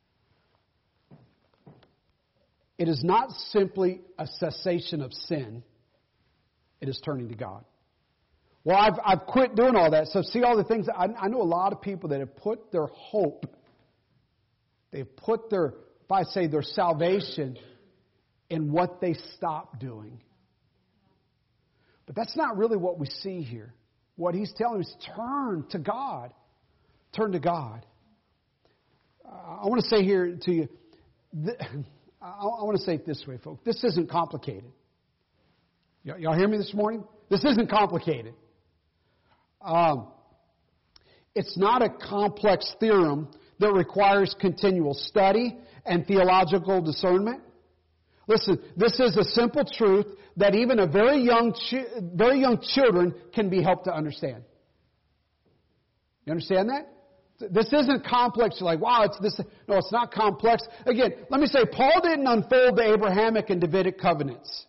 It is not simply a cessation of sin. It is turning to God. Well, I've, I've quit doing all that. So see all the things. I, I know a lot of people that have put their hope, they've put their, if I say their salvation, in what they stopped doing. But that's not really what we see here. What he's telling us is turn to God. Turn to God. I want to say here to you, I want to say it this way, folks. This isn't complicated. Y'all hear me this morning? This isn't complicated. Um, it's not a complex theorem that requires continual study and theological discernment. Listen, this is a simple truth that even a very young, chi- very young children can be helped to understand. You understand that? This isn't complex. You're like, wow, it's this. No, it's not complex. Again, let me say, Paul didn't unfold the Abrahamic and Davidic covenants.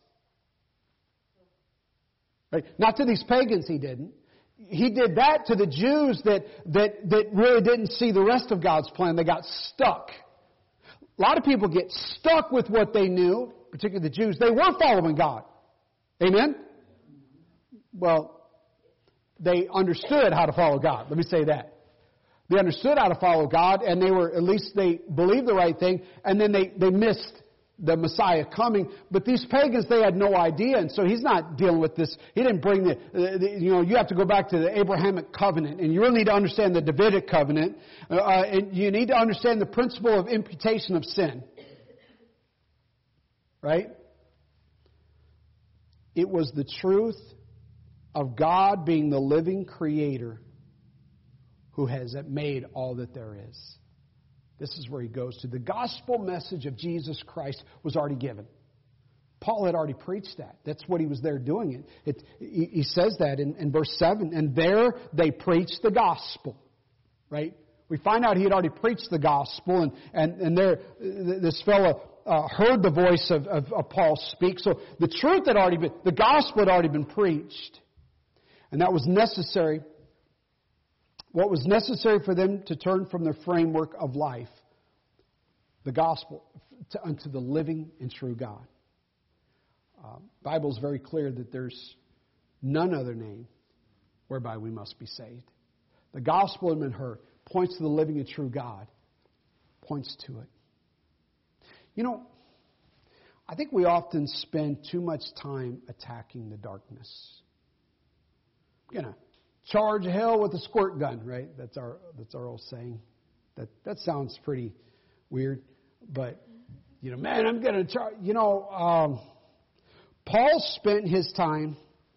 Right? Not to these pagans, he didn't. He did that to the Jews that, that, that really didn't see the rest of God's plan. They got stuck. A lot of people get stuck with what they knew, particularly the Jews. They were following God. Amen? Well, they understood how to follow God. Let me say that. They understood how to follow God, and they were, at least they believed the right thing, and then they, they missed the Messiah coming. But these pagans, they had no idea, and so he's not dealing with this. He didn't bring the, the you know, you have to go back to the Abrahamic covenant, and you really need to understand the Davidic covenant, uh, and you need to understand the principle of imputation of sin. Right? It was the truth of God being the living creator who has made all that there is. This is where he goes to. The gospel message of Jesus Christ was already given. Paul had already preached that. That's what he was there doing. It. it he, he says that in, in verse seven. And there they preached the gospel. Right? We find out he had already preached the gospel. And, and, and there, this fellow uh, heard the voice of, of, of Paul speak. So the truth had already been, the gospel had already been preached. And that was necessary. What was necessary for them to turn from their framework of life, the gospel, to, unto the living and true God. Uh, Bible is very clear that there's none other name whereby we must be saved. The gospel had been heard, points to the living and true God, points to it. You know, I think we often spend too much time attacking the darkness. I'm going to charge hell with a squirt gun, right? That's our that's our old saying. That that sounds pretty weird, but you know, man, I'm going to charge. You know, um, Paul spent his time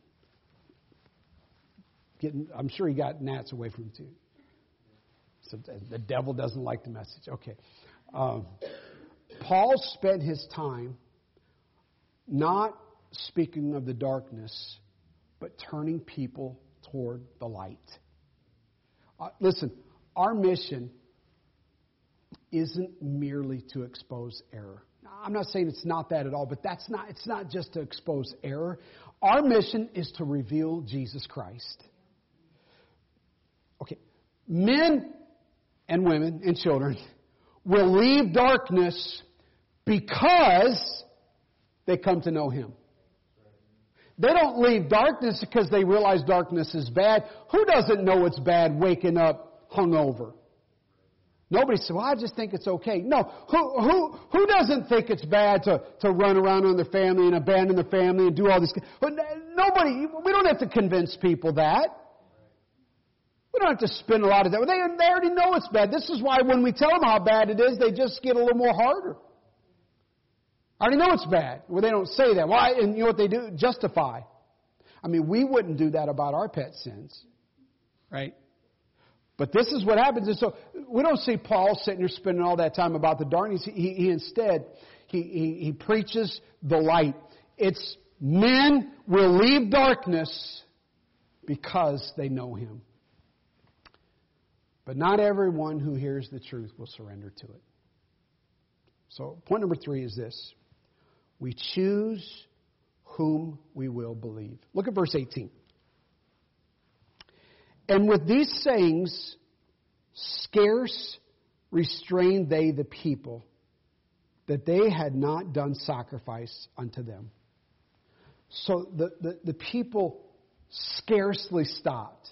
getting. I'm sure he got gnats away from him too. So the devil doesn't like the message. Okay, um, Paul spent his time not speaking of the darkness, but turning people toward the light. Uh, listen, our mission isn't merely to expose error. Now, I'm not saying it's not that at all, but that's not. It's not just to expose error. Our mission is to reveal Jesus Christ. Okay, men and women and children will leave darkness because they come to know Him. They don't leave darkness because they realize darkness is bad. Who doesn't know it's bad waking up hungover? Nobody says, well, I just think it's okay. No. Who, who, who doesn't think it's bad to, to run around on their family and abandon their family and do all this? Nobody, we don't have to convince people that. We don't have to spend a lot of time. They, they already know it's bad. This is why when we tell them how bad it is, they just get a little more harder. I already know it's bad. Well, they don't say that. Why? And you know what they do? Justify. I mean, we wouldn't do that about our pet sins. Right? But this is what happens. And so we don't see Paul sitting there spending all that time about the darkness. He, he instead, he, he, he preaches the light. It's men will leave darkness because they know Him. But not everyone who hears the truth will surrender to it. So point number three is this. We choose whom we will believe. Look at verse eighteen. And with these sayings, scarce restrained they the people, that they had not done sacrifice unto them. So the, the, the people scarcely stopped.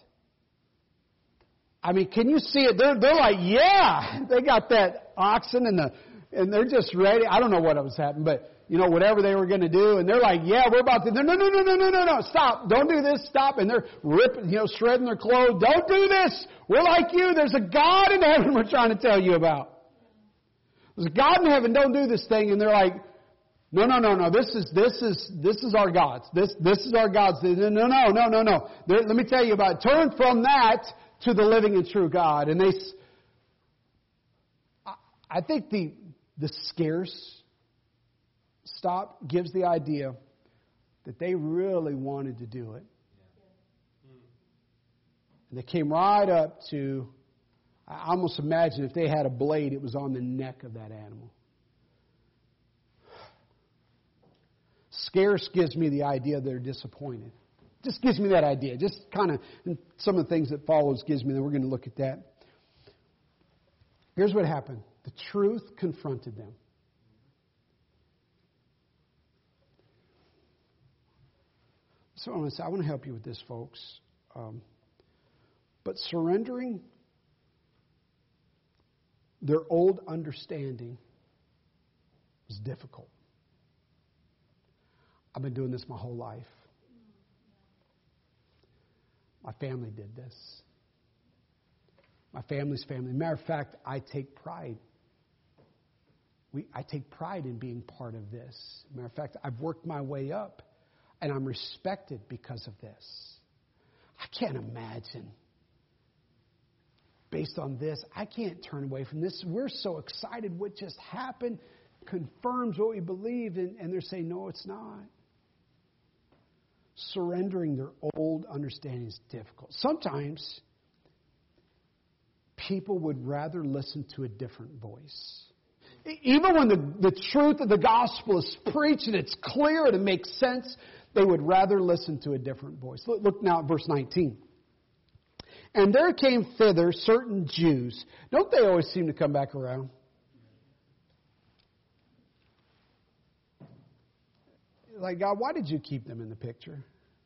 I mean, can you see it? They're, they're like, yeah, they got that oxen and the, and they're just ready. I don't know what was happening, but you know, whatever they were going to do. And they're like, yeah, we're about to, no, no, no, no, no, no, no, no, stop. Don't do this. Stop. And they're ripping, you know, shredding their clothes. Don't do this. We're like you. There's a God in heaven we're trying to tell you about. There's a God in heaven. Don't do this thing. And they're like, no, no, no, no. This is, this is, this is our God's. This, this is our God's. No, no, no, no, no, no. There, let me tell you about it. Turn from that to the living and true God. And they, I think the, the scarce stop gives the idea that they really wanted to do it. And they came right up to, I almost imagine if they had a blade, it was on the neck of that animal. Scarce gives me the idea they're disappointed. Just gives me that idea. Just kind of, and some of the things that follows gives me that. We're going to look at that. Here's what happened. The truth confronted them. So I want to say, I want to help you with this, folks. Um, but surrendering their old understanding is difficult. I've been doing this my whole life. My family did this. My family's family. Matter of fact, I take pride. We, I take pride in being part of this. Matter of fact, I've worked my way up, and I'm respected because of this. I can't imagine. Based on this, I can't turn away from this. We're so excited. What just happened confirms what we believed, and, and they're saying, no, it's not. Surrendering their old understanding is difficult. Sometimes people would rather listen to a different voice. Even when the, the truth of the gospel is preached and it's clear and it makes sense, they would rather listen to a different voice. Look, look now at verse nineteen. And there came thither certain Jews. Don't they always seem to come back around? Like, God, why did you keep them in the picture?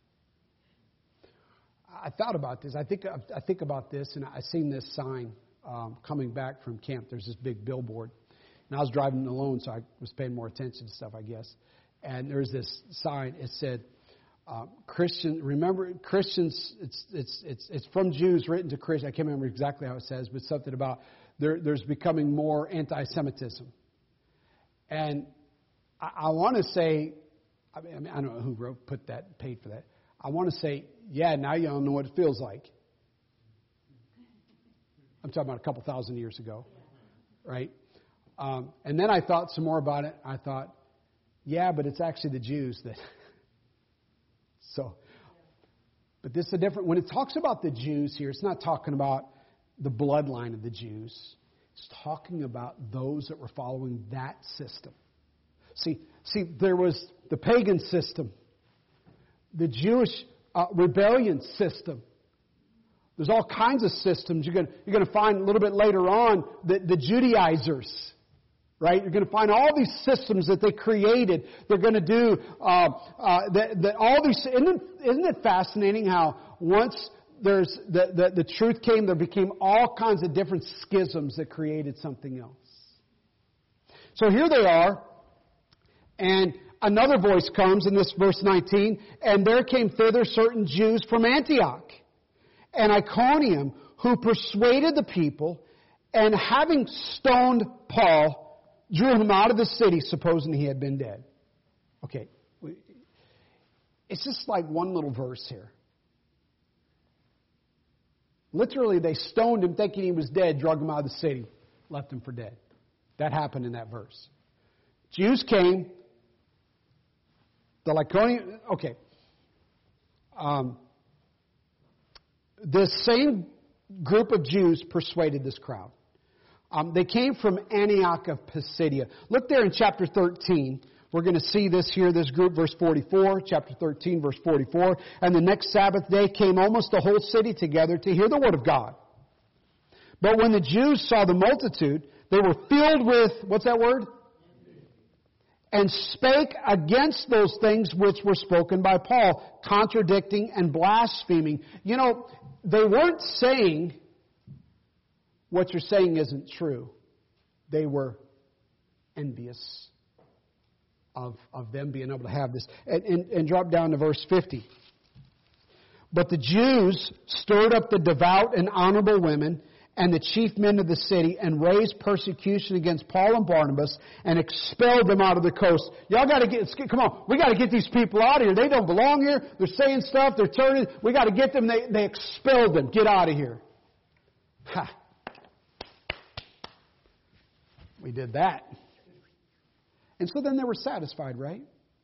I thought about this. I think I think about this, and I seen this sign um, coming back from camp. There's this big billboard. And I was driving alone, so I was paying more attention to stuff, I guess. And there's this sign. It said, uh, Christian. Remember, Christians. It's it's it's it's from Jews written to Christians. I can't remember exactly how it says, but something about there, there's becoming more anti-Semitism. And I, I want to say, I mean, I don't know who wrote, put that, paid for that. I want to say, yeah, now you all know what it feels like. I'm talking about a couple thousand years ago, right? Um, and then I thought some more about it. I thought, yeah, but it's actually the Jews that. So, but this is a different. When it talks about the Jews here, it's not talking about the bloodline of the Jews. It's talking about those that were following that system. See, see, there was the pagan system, the Jewish uh, rebellion system. There's all kinds of systems. You're going, you're going to find a little bit later on the, the Judaizers, right? You're going to find all these systems that they created. They're going to do uh, uh, that. That all these. Isn't it, isn't it fascinating how once there's the, the the truth came, there became all kinds of different schisms that created something else. So here they are, and another voice comes in this verse nineteen, and there came thither certain Jews from Antioch and Iconium, who persuaded the people, and having stoned Paul, drew him out of the city, supposing he had been dead. Okay, it's just like one little verse here. Literally, they stoned him thinking he was dead, drug him out of the city, left him for dead. That happened in that verse. Jews came, the Lycaonian, okay. Um, the same group of Jews persuaded this crowd. Um, they came from Antioch of Pisidia. Look there in chapter thirteen. We're going to see this here, this group, verse forty-four, chapter thirteen, verse forty-four. And the next Sabbath day came almost the whole city together to hear the word of God. But when the Jews saw the multitude, they were filled with, what's that word? And spake against those things which were spoken by Paul, contradicting and blaspheming. You know, they weren't saying what you're saying isn't true. They were envious of, of them being able to have this. And, and, and drop down to verse fifty. But the Jews stirred up the devout and honorable women and the chief men of the city, and raised persecution against Paul and Barnabas, and expelled them out of the coast. Y'all got to get, come on, we got to get these people out of here. They don't belong here. They're saying stuff. They're turning. We got to get them. They, they expelled them. Get out of here. Ha. We did that. And so then they were satisfied, right?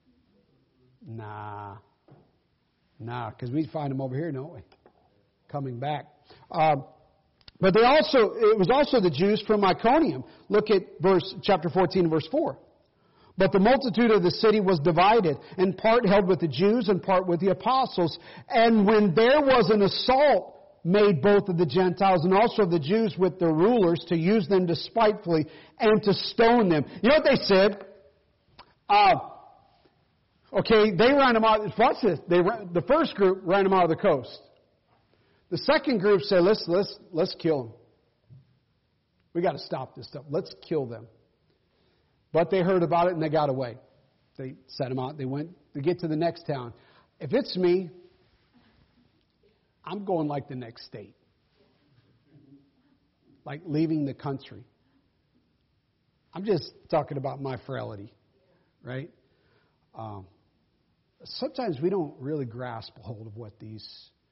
Nah. Nah, because we find them over here, don't we? Coming back. Um, But they also, it was also the Jews from Iconium. Look at verse, chapter fourteen, verse four. But the multitude of the city was divided, and part held with the Jews and part with the apostles. And when there was an assault made both of the Gentiles and also of the Jews with their rulers to use them despitefully and to stone them. You know what they said? Uh, okay, they ran them out. Watch this. They ran, the first group ran them out of the coast. The second group said, let's, let's, let's kill them. We got to stop this stuff. Let's kill them. But they heard about it and they got away. They set them out. They went to get to the next town. If it's me, I'm going like the next state. Like leaving the country. I'm just talking about my frailty, right? Um, sometimes we don't really grasp a hold of what these...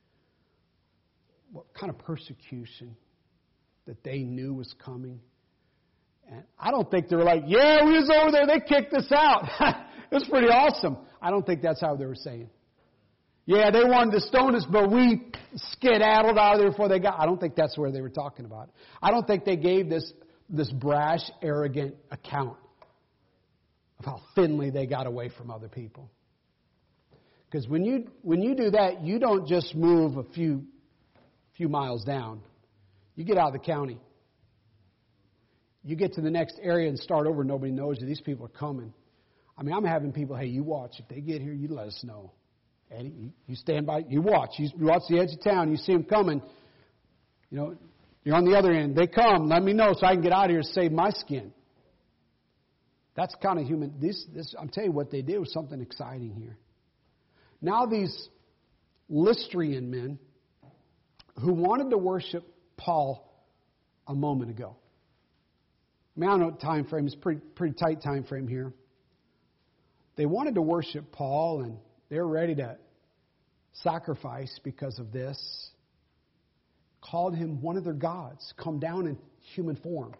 what kind of persecution that they knew was coming. And I don't think they were like, yeah, we was over there, they kicked us out. It was pretty awesome. I don't think that's how they were saying. Yeah, they wanted to stone us, but we skedaddled out of there before they got... I don't think that's where they were talking about. I don't think they gave this, this brash, arrogant account of how thinly they got away from other people. Because when you, when you do that, you don't just move a few... few miles down. You get out of the county. You get to the next area and start over. Nobody knows you. These people are coming. I mean, I'm having people, hey, you watch. If they get here, you let us know. Eddie, you, you stand by. You watch. You watch the edge of town. You see them coming. You know, you're on the other end. They come. Let me know so I can get out of here and save my skin. That's kind of human. This, this, I'm telling you what they did was something exciting here. Now these Lystrian men who wanted to worship Paul a moment ago. I mean, I don't know what time frame. It's pretty pretty tight time frame here. They wanted to worship Paul, and they were ready to sacrifice because of this. Called him one of their gods, come down in human form.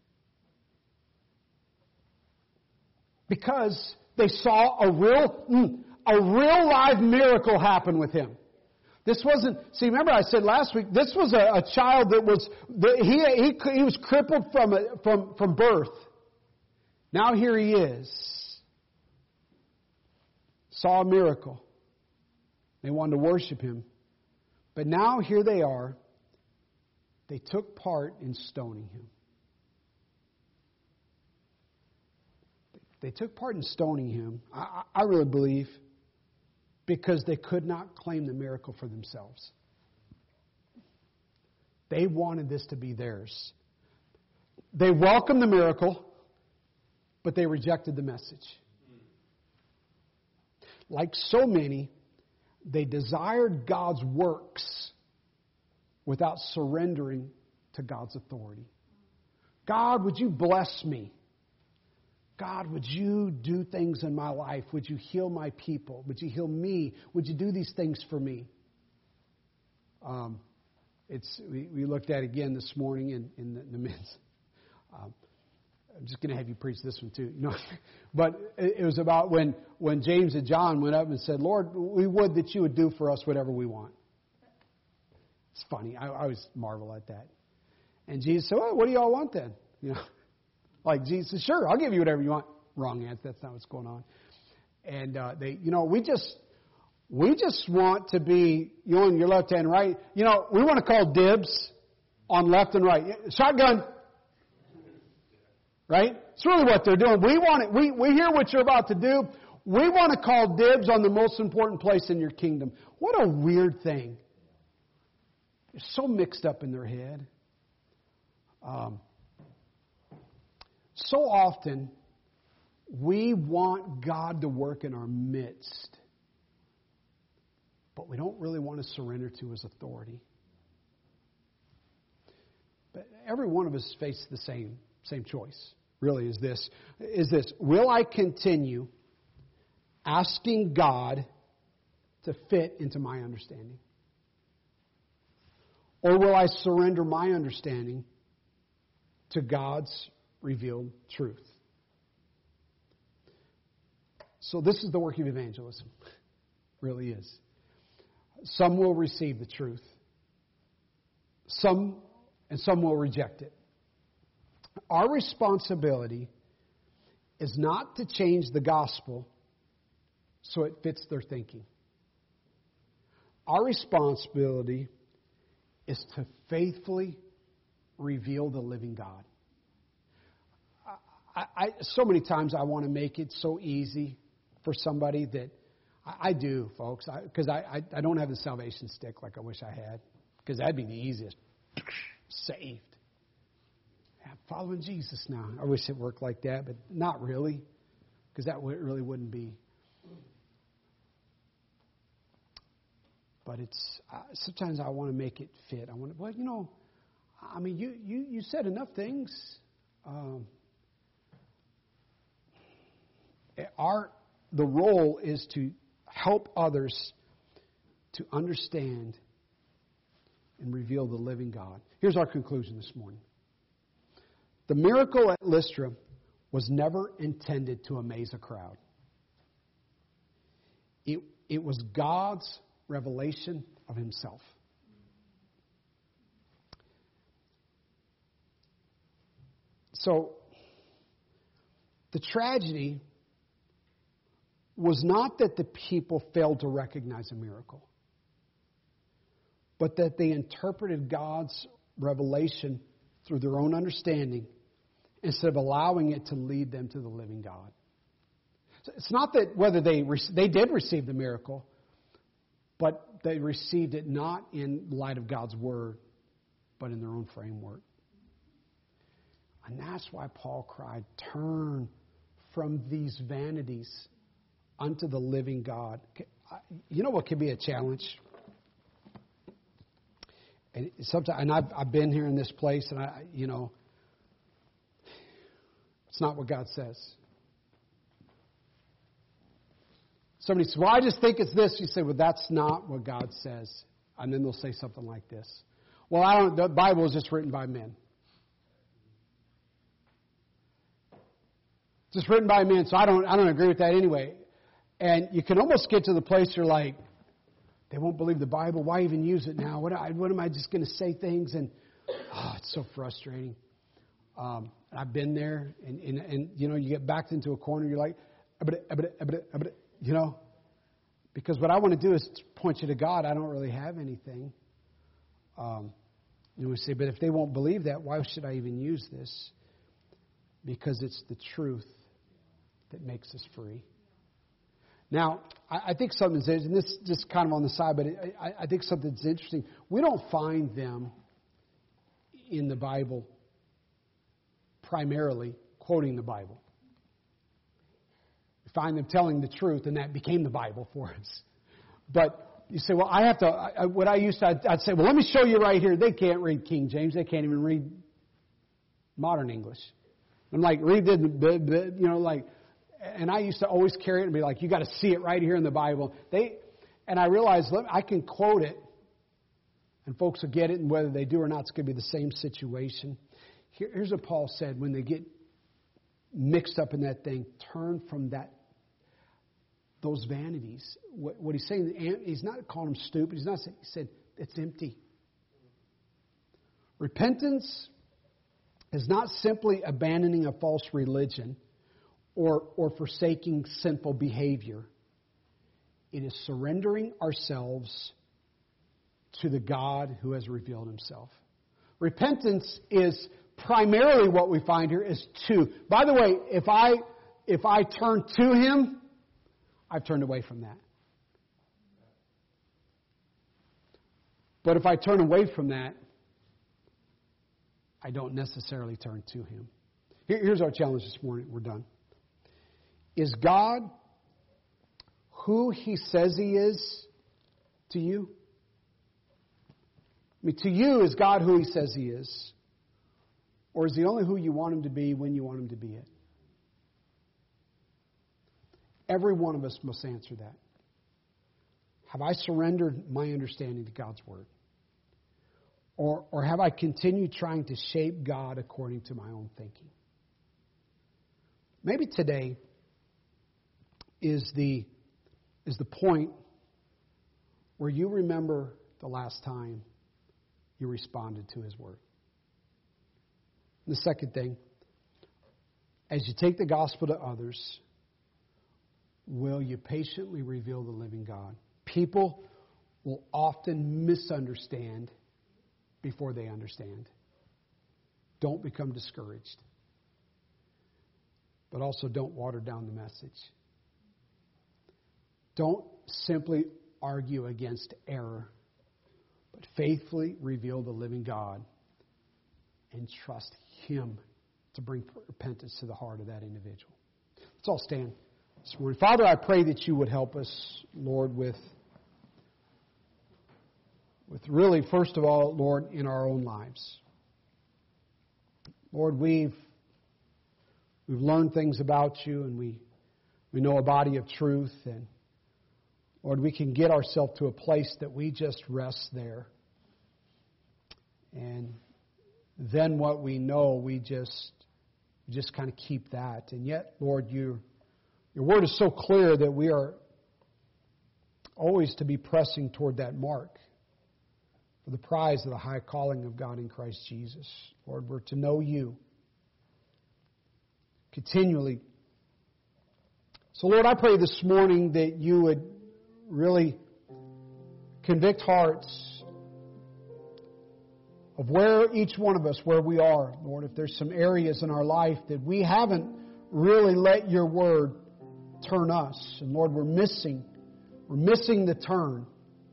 Because they saw a real, a real live miracle happen with him. This wasn't, see, remember I said last week, this was a, a child that was, that he, he, he was crippled from, a, from, from birth. Now here he is. Saw a miracle. They wanted to worship him. But now here they are. They took part in stoning him. They took part in stoning him, I, I really believe, because they could not claim the miracle for themselves. They wanted this to be theirs. They welcomed the miracle, but they rejected the message. Like so many, they desired God's works without surrendering to God's authority. God, would you bless me? God, would you do things in my life? Would you heal my people? Would you heal me? Would you do these things for me? Um, it's we, we looked at it again this morning in, in the, the men's. Um, I'm just going to have you preach this one too. You know, but it, it was about when when James and John went up and said, "Lord, we would that you would do for us whatever we want." It's funny. I, I always marvel at that. And Jesus said, well, "What do y'all want then?" You know. Like Jesus said, sure, I'll give you whatever you want. Wrong answer. That's not what's going on. And uh, they, you know, we just, we just want to be, you know, on your left hand, right. You know, we want to call dibs on left and right. Shotgun. Right? It's really what they're doing. We want it. We we hear what you're about to do. We want to call dibs on the most important place in your kingdom. What a weird thing. They're so mixed up in their head. Um. So often, we want God to work in our midst, but we don't really want to surrender to His authority. But every one of us faces the same same choice. Really, is this is this: will I continue asking God to fit into my understanding, or will I surrender my understanding to God's revealed truth? So this is the work of evangelism. It really is. Some will receive the truth. Some and some will reject it. Our responsibility is not to change the gospel so it fits their thinking. Our responsibility is to faithfully reveal the living God. I, I, so many times I want to make it so easy for somebody that I, I do, folks, because I, I, I don't have the salvation stick like I wish I had, because that'd be the easiest. Saved. I'm following Jesus now. I wish it worked like that, but not really, because that really wouldn't be. But it's uh, sometimes I want to make it fit. I want to, well, you know, I mean, you you, you said enough things. Um, Our the role is to help others to understand and reveal the living God. Here's our conclusion this morning. The miracle at Lystra was never intended to amaze a crowd. It, it was God's revelation of Himself. So, the tragedy was not that the people failed to recognize a miracle, but that they interpreted God's revelation through their own understanding instead of allowing it to lead them to the living God. So it's not that whether they they did receive the miracle, but they received it not in light of God's Word, but in their own framework. And that's why Paul cried, "Turn from these vanities unto the living God." you know what could be a challenge? And sometimes, and I've, I've been here in this place, and I, you know, it's not what God says. Somebody says, well, I just think it's this. You say, well, that's not what God says. And then they'll say something like this. Well, I don't, the Bible is just written by men. Just written by men, so I don't, I don't agree with that anyway. And you can almost get to the place you're like, they won't believe the Bible. Why even use it now? What, I, what am I just going to say things? And oh, it's so frustrating. Um, I've been there, and, and, and you know, you get backed into a corner. You're like, you know, because what I want to do is point you to God. I don't really have anything. Um, and we say, but if they won't believe that, why should I even use this? Because it's the truth that makes us free. Now, I, I think something's, and this is just kind of on the side, but it, I, I think something's interesting. We don't find them in the Bible primarily quoting the Bible. We find them telling the truth, and that became the Bible for us. But you say, well, I have to, I, what I used to, I'd, I'd say, well, let me show you right here. They can't read King James. They can't even read modern English. I'm like, read the, the, the, you know, like, and I used to always carry it and be like, you got to see it right here in the Bible. They, and I realized, look, I can quote it, and folks will get it, and whether they do or not, it's going to be the same situation. Here, here's what Paul said when they get mixed up in that thing: turn from that, those vanities. What, what he's saying, he's not calling them stupid. He's not saying, he said, it's empty. Repentance is not simply abandoning a false religion or, or forsaking sinful behavior. It is surrendering ourselves to the God who has revealed himself. Repentance is primarily what we find here is to. By the way, if I if I turn to him, I've turned away from that. But if I turn away from that, I don't necessarily turn to him. Here, here's our challenge this morning. We're done. Is God who he says he is to you? I mean, to you, is God who he says he is? Or is he only who you want him to be when you want him to be it? Every one of us must answer that. Have I surrendered my understanding to God's Word? Or, or have I continued trying to shape God according to my own thinking? Maybe today is the, is the point where you remember the last time you responded to his Word. And the second thing, as you take the gospel to others, will you patiently reveal the living God? People will often misunderstand before they understand. Don't become discouraged. But also don't water down the message. Don't simply argue against error, but faithfully reveal the living God and trust him to bring repentance to the heart of that individual. Let's all stand this morning. Father, I pray that you would help us, Lord, with, with really, first of all, Lord, in our own lives. Lord, we've we've learned things about you, and we we know a body of truth, and Lord, we can get ourselves to a place that we just rest there. And then what we know, we just just kind of keep that. And yet, Lord, you, your word is so clear that we are always to be pressing toward that mark for the prize of the high calling of God in Christ Jesus. Lord, we're to know you continually. So, Lord, I pray this morning that you would really convict hearts of where each one of us, where we are. Lord, if there's some areas in our life that we haven't really let your word turn us. And Lord, we're missing, we're missing the turn.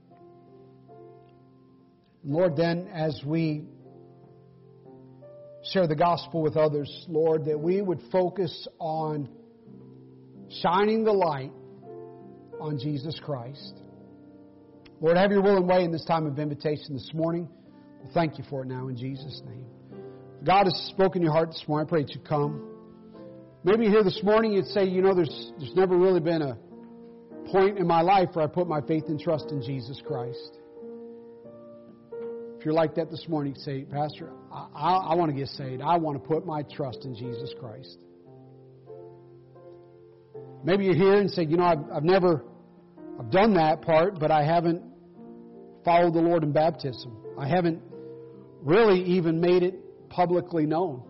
And Lord, then as we share the gospel with others, Lord, that we would focus on shining the light on Jesus Christ. Lord, have your will and way in this time of invitation this morning. Well, thank you for it now in Jesus' name. God has spoken to your heart this morning. I pray that you come. Maybe you're here this morning, you'd say, you know, there's there's never really been a point in my life where I put my faith and trust in Jesus Christ. If you're like that this morning, you say, Pastor, I, I, I want to get saved. I want to put my trust in Jesus Christ. Maybe you're here and say, you know, I've, I've never, I've done that part, but I haven't followed the Lord in baptism. I haven't really even made it publicly known.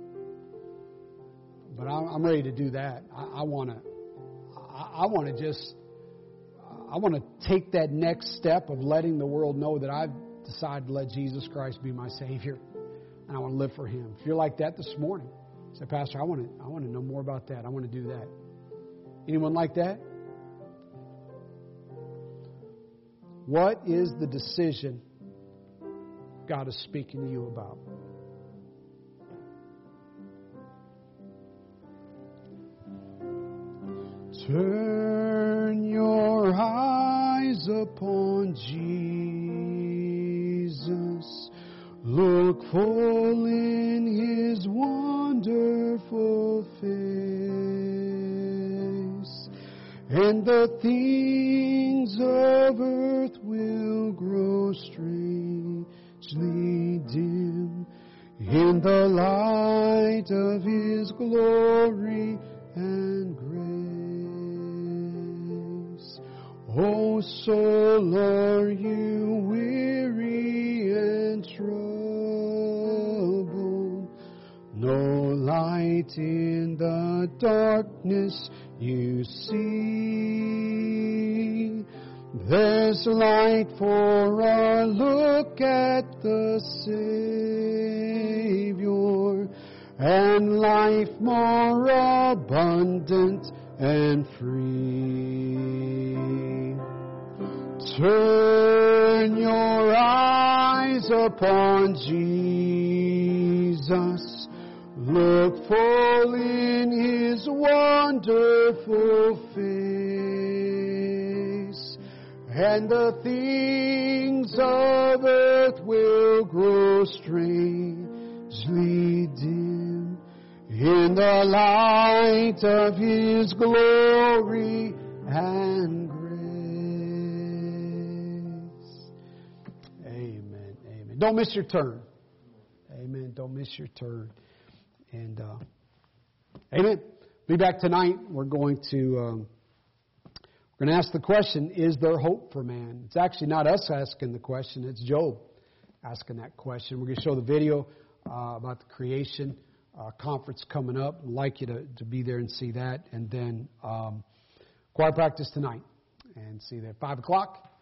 But I'm ready to do that. I want to. I want to just. I want to take that next step of letting the world know that I've decided to let Jesus Christ be my Savior, and I want to live for Him. If you're like that this morning, say, Pastor, I want to. I want to know more about that. I want to do that. Anyone like that? What is the decision God is speaking to you about? Turn your eyes upon Jesus. Look full in His wonderful face, and the things of earth will grow strangely dim in the light of His glory and grace. Oh, soul, are you weary and troubled? No light in the darkness you see. There's light for a look at the Savior, and life more abundant and free. Turn your eyes upon Jesus. Look full in His wonderful face, and the things of earth will grow strangely dim in the light of His glory and grace. Amen. Amen. Don't miss your turn. Amen. Don't miss your turn. And uh, amen. Be back tonight. We're going to um, we're going to ask the question: is there hope for man? It's actually not us asking the question. It's Job asking that question. We're going to show the video uh, about the creation uh, conference coming up. I'd like you to, to be there and see that. And then um, choir practice tonight. And see you there at five o'clock.